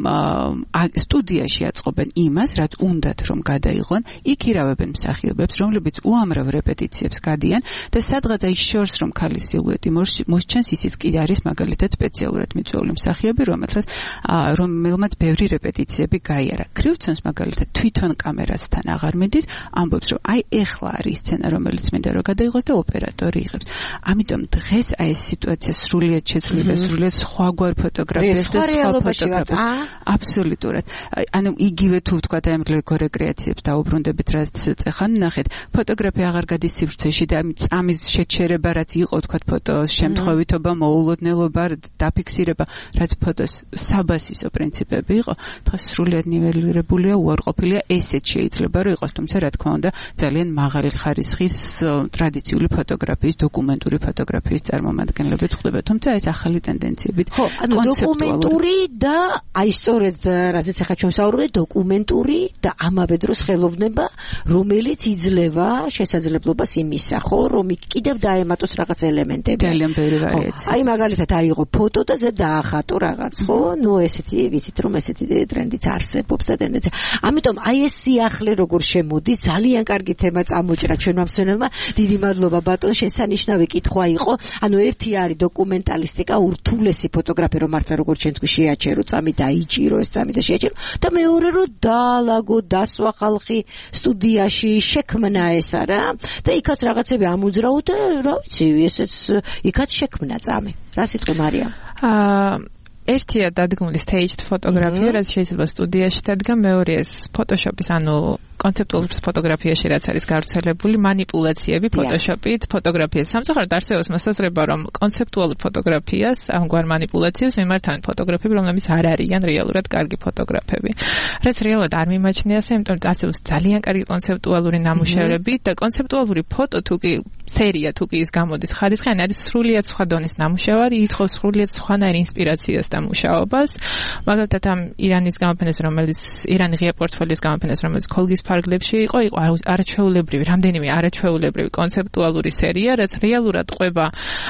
სტუდიაში აწყობენ იმას, რაც უნდათ რომ გადაიღონ, იქ ირავებენ მსახიობებს, რომლებიც უამრავ რეპეტიციებს გადიან და სადღაც აი შორს რომ ქალის სილუეტი მოსჩენს, ისიც კი არის მაგალითად სპეციალურად მიწვეული მსახიობი, რომელსაც რომელმაც ბევრი რეპეტიციები გაიარა. კრიუცენს მაგალითად თვითონ კამერასთან აღარ მიდის, ამბობს რომ აი ეხლა არის სცენა, რომელიც მინდა რომ გადაიღოს და ოპერატორი იღებს. ამიტომ დღეს აი ეს სიტუაცია სრულიად შეცვლილი და სრულიად სხვაგვარ ფოტოგრაფიას და სხვა ფოტოგრაფიას. აბსოლუტურად. ანუ იგივე თუ ვთქვათ აი ამ გრეგორი კრეაციებს დაუბრუნდებით, რაც წეხან ნახეთ, ფოტოგრაფი აღარ გადის სივრცეში და წამის შეჩერება, რაც იყო თქვათ ფოტოს შემთხვევითობა, მოულოდნელობა, დაფიქსირება, რაც ფოტოს საბასისო პრინციპები იყო, დღეს სრულიად ნიველირებულია, უარყოფილია. ესეც შეიძლება რომ იყოს, თუმცა რა თქმა უნდა, ძალიან მაღალი ხარისხის ტრადიციული ფოტოგრაფიის, დოკუმენტური ფოტოგრაფიის წარმომადგენლები ხდება. თუმცა ეს ახალი ტენდენციებით ხო, ანუ დოკუმენტური და აი სწორედ რაზეც ახლა ჩვენ ვსაუბრობთ, დოკუმენტური და ამავე დროს ხელოვნება, რომელიც იძლევა შესაძლებლობას იმისა, ხო, რომ კიდევ დაემატოს რაღაც ელემენტები. ძალიან ბევრი ვარიაცია. აი მაგალითად აიღო ფოტო და ზე დაახატო რაღაც, ხო? ნუ ესეთი ვიცით რომ ესეთი ტრენდიც არსებობს და ტენდენცია. ამიტომ აი ეს სიახლე როგორ შემოდის, ძალიან კარგი თემა წამოჭრა ჩვენმა მსმენელმა. დიდი მადლობა ბატონ, შესანიშნავი კითხვა იყო. ანუ ერთი არის დოკუმენტალისტიკა, ურთულესი ფოტოგრაფია, რომ მართლა როგორც ჩვენ თქვი შეაჩერო, წამი დაიჭირო, ეს წამი და შეაჩერო. და მეორე რომ დაალაგო, დასვა ხალხი სტუდიაში, შექმნა ეს არა და იქაც რაღაცები ამოძრაო და რა ვიცი, ესეც იქაც შექმნა წამი. რა სიტყვა მარიამ? აა ერთია დადგმული staged ფოტოგრაფია, რაც შეიძლება სტუდიაში დადგა, მეორეა ფოტოშოპის, ანუ კონცეპტუალური ფოტოგრაფიაში, რაც არის გავრცელებული, манипуляციები ფოტოშოპით, ფოტოგრაფიას. სამწუხაროდ არსებობს მოსაზრება, რომ კონცეპტუალურ ფოტოგრაფიას, ამგვარ манипуляციებს მიმართავენ ფოტოგრაფები, რომლებიც არ არიან რეალურად კარგი ფოტოგრაფები. რაც რეალურად არ მიმაჩნია ასე, იმიტომ რომ არსებობს ძალიან კარგი კონცეპტუალური ნამუშევრები და კონცეპტუალური ფოტო თუ კი სერია თუ კი ის გამოდის ხარისხიანი, არის სრულიად სხვა დონის ნამუშევარი, ითხოვს სრულიად სხვანაირ ინსპირაციას და მუშაობას. მაგალითად ამ ირანის გამოფენას, რომელიც ირანი ღია პორტფოლიოს გამოფენას, რომელიც ქოლგის ფარგლებში იყო, იყო არაჩვეულებრივი, რამდენიმე არაჩვეულებრივი კონცეპტუალური სერია, რაც რეალურად ყვება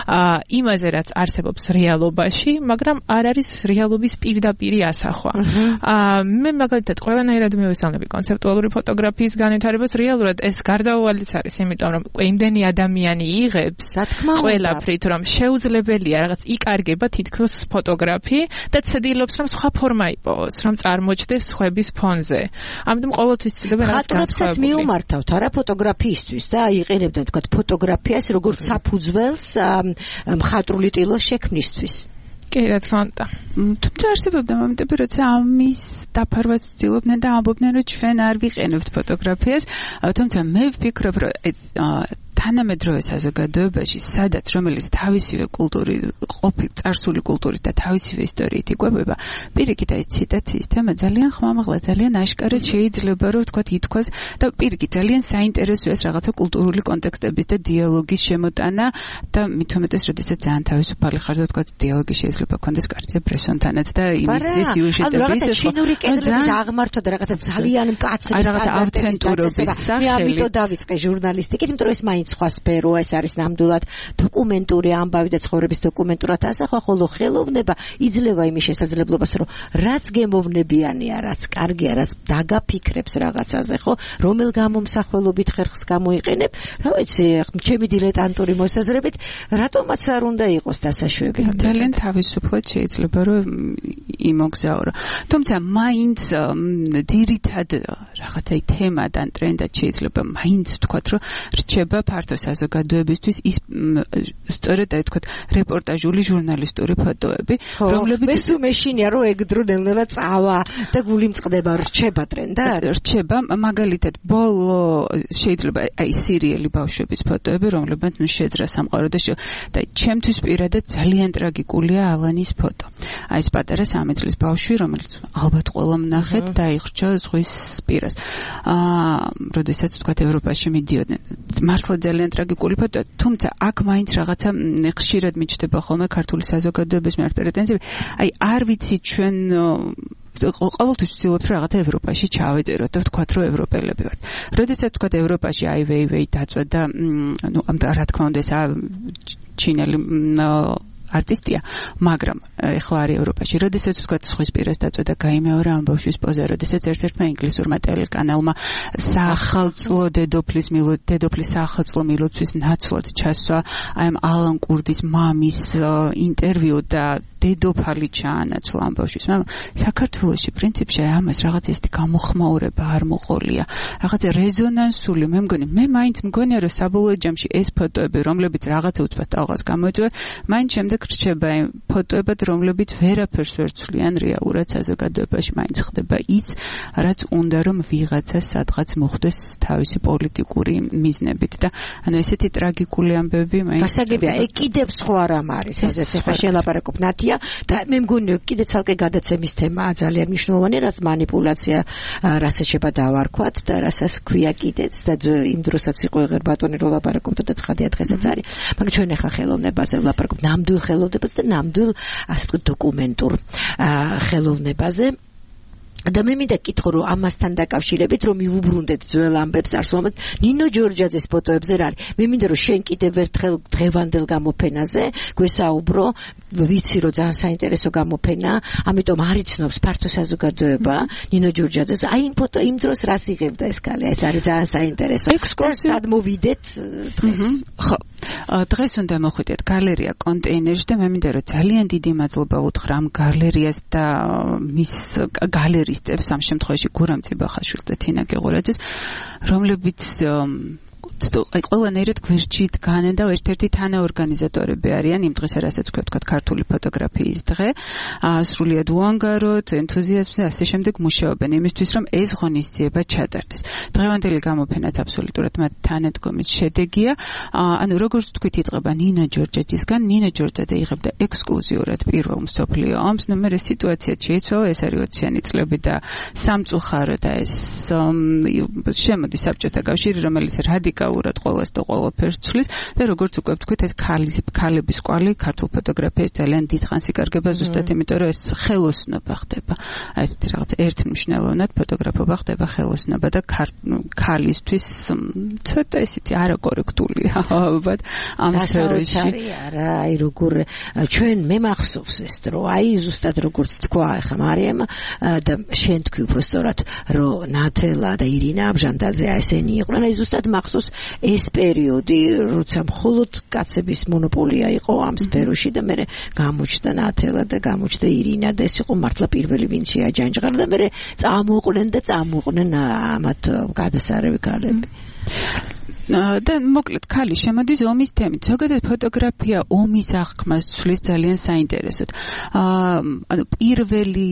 იმაზე, რაც არსებობს რეალობაში, მაგრამ არ არის რეალობის პირდაპირი ასახვა. მე მაგალითად ყველანაირად მივესალმები კონცეპტუალური ფოტოგრაფიის განვითარებას, რეალურად ეს გარდაუვალიც არის, იმიტომ რომ იმდენი ადამიანი იღებს ყველაფრით, რომ შეუძლებელია რაღაც იკარგება თითქოს ფოტოგრაფი და ცდილობს, რომ სხვა ფორმა იპოვოს, რომ წარმოჩნდეს სხვების ფონზე. ამიტომ ყოველთვის ცდილობენ ხატრებსაც მიუმართავთ არა ფოტოგრაფიისთვის და იყენებდნენ თქვათ ფოტოგრაფიას როგორც საფუძველს მხატვრული ტილოს შექმნისთვის. კი, რა თქმა უნდა. თუმცა არსებობდა მომენტები, როცა ამის დაფარვას ვცდილობდნენ და ამბობდნენ, რომ ჩვენ არ ვიყენებთ ფოტოგრაფიას, თუმცა მე ვფიქრობ, რომ თანამედროვე საზოგადოებაში, სადაც რომელიც თავისივე კულტური, ყოფილი წარსული კულტურით და თავისივე ისტორიით იკვებება, პირიქით აი ციტაციის თემა ძალიან ხმამაღლა, ძალიან აშკარად შეიძლება რომ ვთქვათ ითქვას და პირიქით ძალიან საინტერესოა ეს რაღაცა კულტურული კონტექსტების და დიალოგის შემოტანა და მით უმეტეს, როდესაც ძალიან თავისუფალი ხარ და ვთქვათ დიალოგი შეიძლება გქონდეს კარცე ბრესონთანაც და იმის ეს სიუჟეტების რაღაცა ჩინური კედლების აღმართვა და რაღაცა ძალიან მკაცრი რაღაცა ავთენტურობის სახელი. მე ამიტომ დავიწყე ჟურნალისტიკით, იმიტომ რომ ეს მაინც სხვა სფეროა, ეს არის ნამდვილად დოკუმენტური ამბავი და ცხოვრების დოკუმენტურად ასახვა, ხოლო ხელოვნება იძლევა იმის შესაძლებლობას, რომ რაც გემოვნებიანია, რაც კარგია, რაც დაგაფიქრებს რაღაცაზე, ხო, რომელ გამომსახველობით ხერხს გამოიყენებ, რა ვიცი, ჩემი დილეტანტური მოსაზრებით, რატომაც არ უნდა იყოს დასაშვები. ძალიან თავისუფლად შეიძლება რომ იმოგზაურო. თუმცა მაინც ძირითად რაღაცა თემად ან ტრენდად შეიძლება მაინც ვთქვათ, რომ რჩება ფართო საზოგადოებისთვის ის სწორედ აი ვთქვათ რეპორტაჟული ჟურნალისტური ფოტოები, რომლებიც მე სულ მეშინია რომ ეგდრუნელნელა წავა და გული მწყდება, რჩება ტრენდად? რჩება, მაგალითად ბოლო შეიძლება აი სერიალი ბავშვების ფოტოები, რომლებიც ნუ შეძრა სამყარო და და ჩემთვის პირადად ძალიან ტრაგიკულია ალანის ფოტო. აი ეს პატარა სამი წლის ბავშვი, რომელიც ალბათ ყველამ ნახეთ და იხრჩა ზღვის პირას. აა, როდესაც ვთქვათ ევროპაში მიდიოდნენ. მართლა ძალიან ტრაგიკული ფოტო, თუმცა აქ მაინც რაღაცა ხშირად მიჩნდება ხოლმე ქართული საზოგადოების მიერ პრეტენზიები. აი არ ვიცი ჩვენ ყოველთვის ვცდილობთ რომ რაღაცა ევროპაში ჩავეწეროთ და ვთქვათ რომ ევროპელები ვართ. როდესაც ვთქვათ ევროპაში აი ვეი ვეი დაწვა და ნუ ამ რა თქმა უნდა ეს ჩინელი არტისტია, მაგრამ ეხლა არის ევროპაში. როდესაც ვთქვათ ზღვის პირას დაწვა და გაიმეორა ამ ბავშვის პოზა, როდესაც ერთ-ერთმა ინგლისურმა ტელეკანალმა საახალწლო დედოფლის მილოც დედოფლის საახალწლო მილოცვის ნაცვლად ჩასვა აი ამ ალან კურდის მამის ინტერვიუ და დედოფალი ჩაანაცვლა ამ ბავშვის. მაგრამ საქართველოში პრინციპში ამას რაღაც ესეთი გამოხმაურება არ მოყოლია. რაღაცა რეზონანსული, მე მგონი, მე მაინც მგონია რომ საბოლოო ჯამში ეს ფოტოები, რომლებიც რაღაცა უცბად ტალღას გამოიწვია, მაინც შემდეგ რჩება იმ ფოტოებად, რომლებიც ვერაფერს ვერ ცვლიან რეალურად საზოგადოებაში, მაინც ხდება ის, რაც უნდა რომ ვიღაცა სადღაც მოხდეს თავისი პოლიტიკური მიზნებით და ანუ ესეთი ტრაგიკული ამბები მაინც გასაგებია, ეგ კიდევ სხვა რამ არის, ასეც ახლა შელაპარაკობ ნათია და მე მგონი კიდე ცალკე გადაცემის თემაა ძალიან მნიშვნელოვანი, რაც მანიპულაცია, რასაც შეიძლება დავარქვათ და რასაც ქვია კიდეც და იმ დროსაც იყო ეღერ ბატონი რო ლაპარაკობდა და ცხადია დღესაც არის. მაგრამ ჩვენ ახლა ხელოვნებაზე ვლაპარაკობთ, ნამდვილ ხელოვნებაზე და ნამდვილ ასე ვთქვათ დოკუმენტურ ხელოვნებაზე. და მე მინდა კითხო რომ ამასთან დაკავშირებით რომ მივუბრუნდეთ ძველ ამბებს არსებობთ ნინო ჯორჯაძეს ფოტოებზე რა არის. მე მინდა რომ შენ კიდევ ერთხელ დღევანდელ გამოფენაზე გვესაუბრო, ვიცი რომ ძალიან საინტერესო გამოფენა, ამიტომ არიცნობს ფართო საზოგადოება ნინო ჯორჯაძეს. აი იმ ფოტო იმ დროს რას იღებდა ეს კალე, ეს არის ძალიან საინტერესო. ექსკურსიად მოვიდეთ დღეს. ხო. დღეს უნდა მოხვიდეთ გალერეა კონტეინერში და მე მინდა რომ ძალიან დიდი მადლობა უთხრა ამ გალერეას და მის გალერისტებს, ამ შემთხვევაში გურამ ციბახაშვილს და თინა გეღურაძეს, რომლებიც აი ყველანაირად გვერდში დგანენ და ერთ-ერთი თანაორგანიზატორები არიან იმ დღეს, რასაც ვქოთ ქართული ფოტოგრაფიის დღე, სრულიად უანგაროდ, ენთუზიაზმზე ასე შემდეგ მუშაობენ იმისთვის, რომ ეს ღონისძიება ჩატარდეს. დღევანდელი გამოფენაც აბსოლუტურად მათ თანადგომის შედეგია. ანუ როგორც ვთქვით, იწყება ნინო ჯორჯაძისგან, ნინო ჯორჯაძე იღებდა ექსკლუზიურად პირველ მსოფლიო ომს, ნუ მე სიტუაციად შეიცვალა, ეს არის ოციანი წლები და სამწუხარო და ეს შემოდის საბჭოთა კავშირი, რომელიც რადიკალურად ყოველს და ყოველფერს ცვლის და როგორც უკვე ვთქვით, ეს ქალების კვალი ქართულ ფოტოგრაფიაში ძალიან დიდ ხანს იკარგება ზუსტად იმიტომ, რომ ეს ხელოსნობა ხდება. აი ესეთი რაღაც ერთმნიშვნელოვნად ფოტოგრაფობა ხდება ხელოსნობა და ქალისთვის ცოტა ესეთი არაკორექტულია ალბათ ამ სფეროში. არა, აი როგორ ჩვენ მე მახსოვს ეს დრო, აი ზუსტად როგორც თქვა ახლა მარიამ და შენ თქვი უბრალოდ რომ ნათელა და ირინა აბჟანდაძე ესენი იყვნენ, აი ზუსტად მახსოვს ეს პერიოდი, როცა მხოლოდ კაცების მონოპოლია იყო ამ სფეროში და მე გამოჩნდა ნათელა და გამოჩნდა ირინა და ეს იყო მართლა პირველი ვინც შეაჯანჯღარა და მე წამოყვნენ და წამოყვნენ ამათ გადასარევი ქალები. და მოკლედ ქალი შემოდის ომის თემით. ზოგადად ფოტოგრაფია ომის აღქმას ცვლის ძალიან საინტერესოდ. ანუ პირველი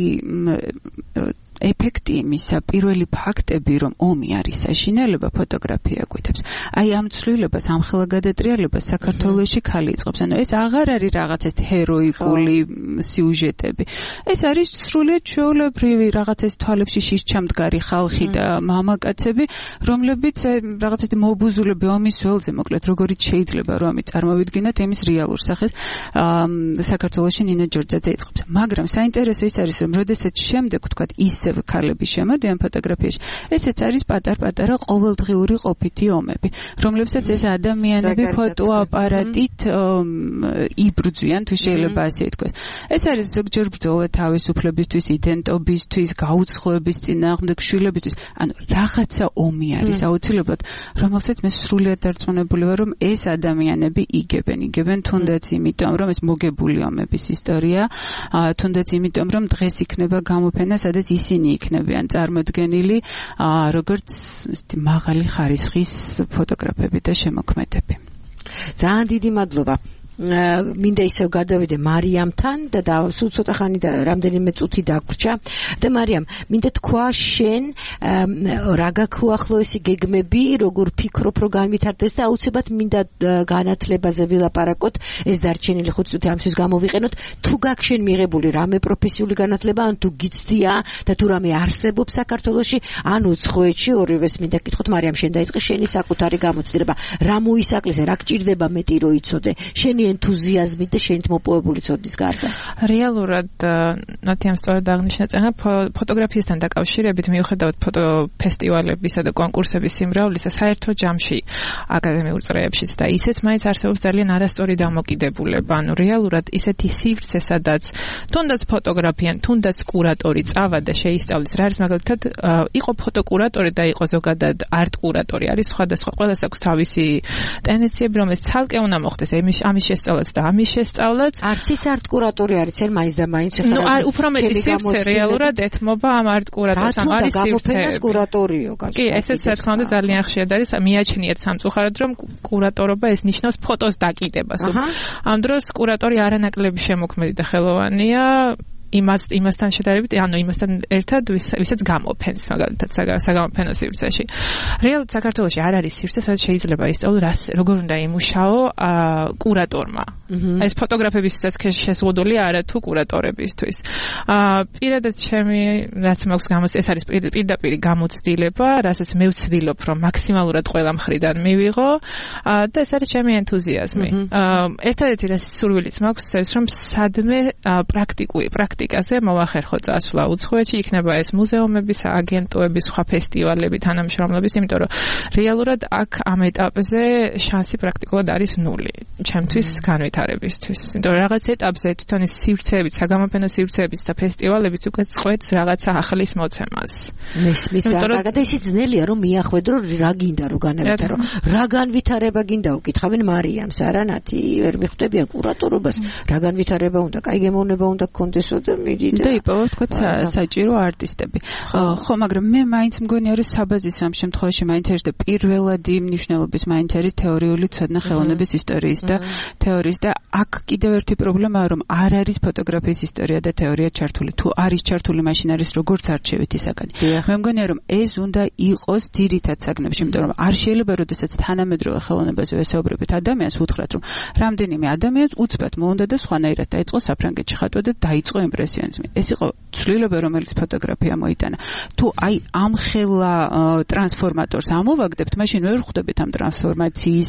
ეფექტი იმისა, პირველი ფაქტები, რომ ომი არის საშინელება, ფოტოგრაფია გვითებს. აი ამ ცვლილებას, ამ ხელა გადატრიალებას საქართველოში ქალი იწყებს. ანუ ეს აღარ არის რაღაც ეს ჰეროიკული სიუჟეტები. ეს არის სრულიად ჩვეულებრივი რაღაც ეს თვალებში შიშჩამდგარი ხალხი და მამაკაცები, რომლებიც რაღაც ეს მობუზულები ომის ველზე, მოკლედ როგორიც შეიძლება რომ ამით წარმოვიდგინოთ იმის რეალურ სახეს საქართველოში ნინო ჯორჯაძე იწყებს. მაგრამ საინტერესო ის არის, რომ როდესაც შემდეგ ვთქვათ ის ქალები შემოდიან ფოტოგრაფიაში. ესეც არის პატარ-პატარა ყოველდღიური ყოფითი ომები, რომლებსაც ეს ადამიანები ფოტოაპარატით იბრძვიან, თუ შეიძლება ასე ითქვას. ეს არის ზოგჯერ ბრძოლა თავისუფლებისთვის, იდენტობისთვის, გაუცხოების წინააღმდეგ, შვილებისთვის. ანუ რაღაცა ომი არის აუცილებლად, რომელსაც მე სრულიად დარწმუნებული ვარ, რომ ეს ადამიანები იგებენ, იგებენ თუნდაც იმიტომ, რომ ეს მოგებული ომების ისტორია, თუნდაც იმიტომ, რომ დღეს იქნება გამოფენა, სადაც ისინი იქნებიან წარმოდგენილი როგორც მაღალი ხარისხის ფოტოგრაფები და შემოქმედები. ძალიან დიდი მადლობა. მინდა ისევ გადავიდე მარიამთან და სულ ცოტა ხანი და რამდენიმე წუთი დაგვრჩა და მარიამ მინდა თქვა შენ რა გაქუახლოესი გეგმები როგორ ფიქრობ რომ განვითარდეს და აუცილებლად მინდა განათლებაზე ვილაპარაკოთ ეს დარჩენილი ხუთი წუთი ამისთვის გამოვიყენოთ თუ გაქვს შენ მიღებული რამე პროფესიული განათლება ან თუ გიცდია და თუ რამე არსებობს საქართველოში ან უცხოეთში ორივეს მინდა გითხოთ მარიამ შენ დაიწყე შენი საკუთარი გამოცდილება რა მოისაკლეს რა გჭირდება მეტი რო იცოდე შენი ენთუზიაზმით და შენით მოპოვებული ცოდნის გარდა. რეალურად ნათიამ სწორად აღნიშნა წენა ფოტოგრაფიასთან დაკავშირებით მიუხედავად ფოტოფესტივალებისა და კონკურსების სიმრავლისა საერთო ჯამში აკადემიურ წრეებშიც და ისეც მაინც არსებობს ძალიან არასწორი დამოკიდებულება. ანუ რეალურად ისეთი სივრცე სადაც თუნდაც ფოტოგრაფიან, თუნდაც კურატორი წავა და შეისწავლის რა არის მაგალითად იყო ფოტოკურატორი და იყო ზოგადად არტ კურატორი არის სხვადასხვა ყველას აქვს თავისი ტენდენციები რომელიც ცალკე უნდა მოხდეს ამის შესწავლაც და ამის შესწავლაც არც ის არტ კურატორი არის ცერ მაინც და მაინც ახლა ნუ უფრო მეტი სივრცე რეალურად ეთმობა ამ არტ კურატორს ამ არის სივრცე კურატორიო კი ესეც რა თქმა უნდა ძალიან ხშირად არის მიაჩნიათ სამწუხაროდ რომ კურატორობა ეს ნიშნავს ფოტოს დაკიდებას ამ დროს კურატორი არანაკლები შემოქმედი და ხელოვანია იმას იმასთან შედარებით, ანუ იმასთან ერთად ვისაც გამოფენს, მაგალითად საგამოფენო სივრცეში. რეალურად საქართველოში არ არის სივრცე, სადაც შეიძლება ისწავლოს, როგორ უნდა იმუშაო კურატორმა. ეს ფოტოგრაფებისთვისაც შეზღუდული არა თუ კურატორებისთვის. პირადად ჩემი რაც მაქვს გამოც ეს არის პირდაპირი გამოცდილება, რასაც მე ვცდილობ, რომ მაქსიმალურად ყველა მხრიდან მივიღო და ეს არის ჩემი ენთუზიაზმი. ერთადერთი რაც სურვილიც მაქვს, ეს რომ სადმე პრაქტიკული პრაქტიკული აზე მოახერხო წასვლა უცხოეთში იქნება ეს მუზეუმების, აგენტოების, სხვა ფესტივალები, თანამშრომლობის, იმიტომ რომ რეალურად აქ ამ ეტაპზე შანსი პრაქტიკულად არის ნული. ჩემთვის განვითარებისთვის. იმიტომ რომ რაღაც ეტაპზე თვითონ ეს სივრცეები, საგამოფენო სივრცეების და ფესტივალებიც უკვე წყვეტს რაღაცა ახლის მოცემას. მესმის კარგად ისიც ძნელია რომ მიახვედრო რა გინდა რომ განავითარო. რა განვითარება გინდა უკითხავენ მარიამს, არა ნათი ვერ მიხვდებიან კურატორობას. რა განვითარება უნდა, კაი გემოვნება უნდა გქონდესო და და იპოვა თქვა საჭირო არტისტები. ხო, მაგრამ მე მაინც მგონია რომ საბაზისო ამ შემთხვევაში მაინც არის და პირველადი მნიშვნელობის მაინც არის თეორიული ცოდნა ხელოვნების ისტორიის და თეორიის და აქ კიდევ ერთი პრობლემაა რომ არ არის ფოტოგრაფიის ისტორია და თეორია ჩართული. თუ არის ჩართული, მაშინ არის როგორც არჩევითი საკანი. მე მგონია რომ ეს უნდა იყოს ძირითად საგნებში, იმიტომ რომ არ შეიძლება როდესაც თანამედროვე ხელოვნებაზე ვესაუბრებით ადამიანს უთხრათ რომ რამდენიმე ადამიანს უცბად მოუნდა და სხვანაირად დაიწყო საფრანგეთში ხატვა და დაიწყო იმპრესიონიზმი. ეს იყო ცვლილება, რომელიც ფოტოგრაფია მოიტანა. თუ აი ამ ხელა ტრანსფორმატორს ამოვაგდებთ, მაშინ ვერ ხვდებით ამ ტრანსფორმაციის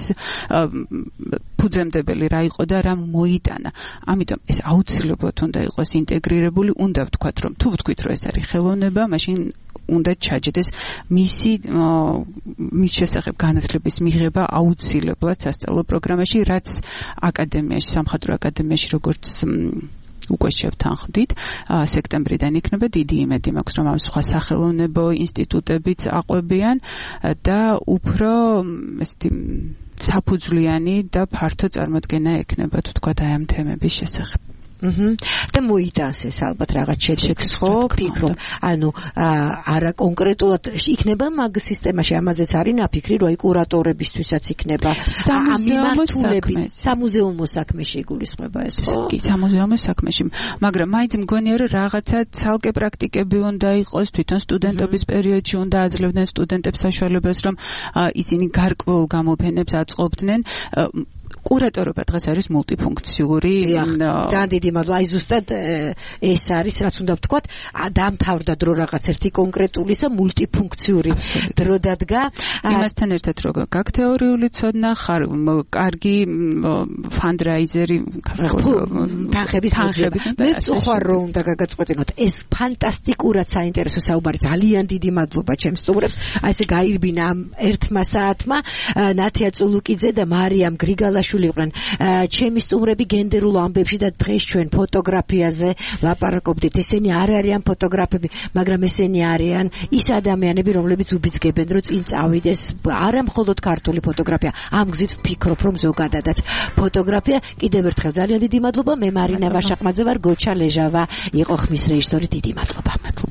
ფუძემდებელი რა იყო და რა მოიტანა. ამიტომ ეს აუცილებლად უნდა იყოს ინტეგრირებული, უნდა ვთქვათ, რომ თუ ვთქვით, რომ ეს არის ხელოვნება, მაშინ უნდა ჩაჯდეს მისი მის შესახებ განათლების მიღება აუცილებლად სასწავლო პროგრამაში, რაც აკადემიაში, სამხატვრო აკადემიაში როგორც უკვე შევთანხმდით, სექტემბრიდან იქნება დიდი იმედი მაქვს, რომ ამ სხვა სახელოვნებო ინსტიტუტებიც აყვებიან და უფრო ესეთი საფუძვლიანი და ფართო წარმოდგენა ექნება, თუ თქვა აი ამ თემების შესახებ. აჰა. და მოიტანს ეს ალბათ რაღაც შედეგს, ხო, ფიქრობ. ანუ არა კონკრეტულად იქნება მაგ სისტემაში ამაზეც არის ნაფიქრი, რომ აი კურატორებისთვისაც იქნება ამ მიმართულები, სამუზეუმო საქმეში იგულისხმება ეს, ხო? კი, სამუზეუმო საქმეში, მაგრამ მაინც მგონია რომ რაღაცა ცალკე პრაქტიკები უნდა იყოს, თვითონ სტუდენტობის პერიოდში უნდა აძლევდნენ სტუდენტებს საშუალებას, რომ ისინი გარკვეულ გამოფენებს აწყობდნენ. კურატორობა დღეს არის მულტიფუნქციური. ძალიან დიდი მადლობა. აი ზუსტად ეს არის, რაც უნდა ვთქვათ, დამთავრდა დრო რაღაც ერთი კონკრეტულისა მულტიფუნქციური დრო დადგა. იმასთან ერთად რომ გაქვს თეორიული ცოდნა, ხარ კარგი ფანდრაიზერი, თანხების თანხების. მე ვწუხარ რომ უნდა გაგაწყვეტინოთ. ეს ფანტასტიკურად საინტერესო საუბარი. ძალიან დიდი მადლობა ჩემს სტუმრებს. აი ესე გაირბინა ამ ერთმა საათმა ნათია წულუკიძე და მარიამ გრიგალაშვილი იყვნენ ჩემი სტუმრები გენდერულ ამბებში და დღეს ჩვენ ფოტოგრაფიაზე ლაპარაკობდით. ესენი არ არიან ფოტოგრაფები, მაგრამ ესენი არიან ის ადამიანები, რომლებიც უბიძგებენ, რომ წინ წავიდეს არა მხოლოდ ქართული ფოტოგრაფია. ამ გზით ვფიქრობ, რომ ზოგადადაც ფოტოგრაფია. კიდევ ერთხელ ძალიან დიდი მადლობა. მე მარინა ვაშაყმაძე ვარ, გოჩა ლეჟავა იყო ხმის რეჟისორი. დიდი მადლობა.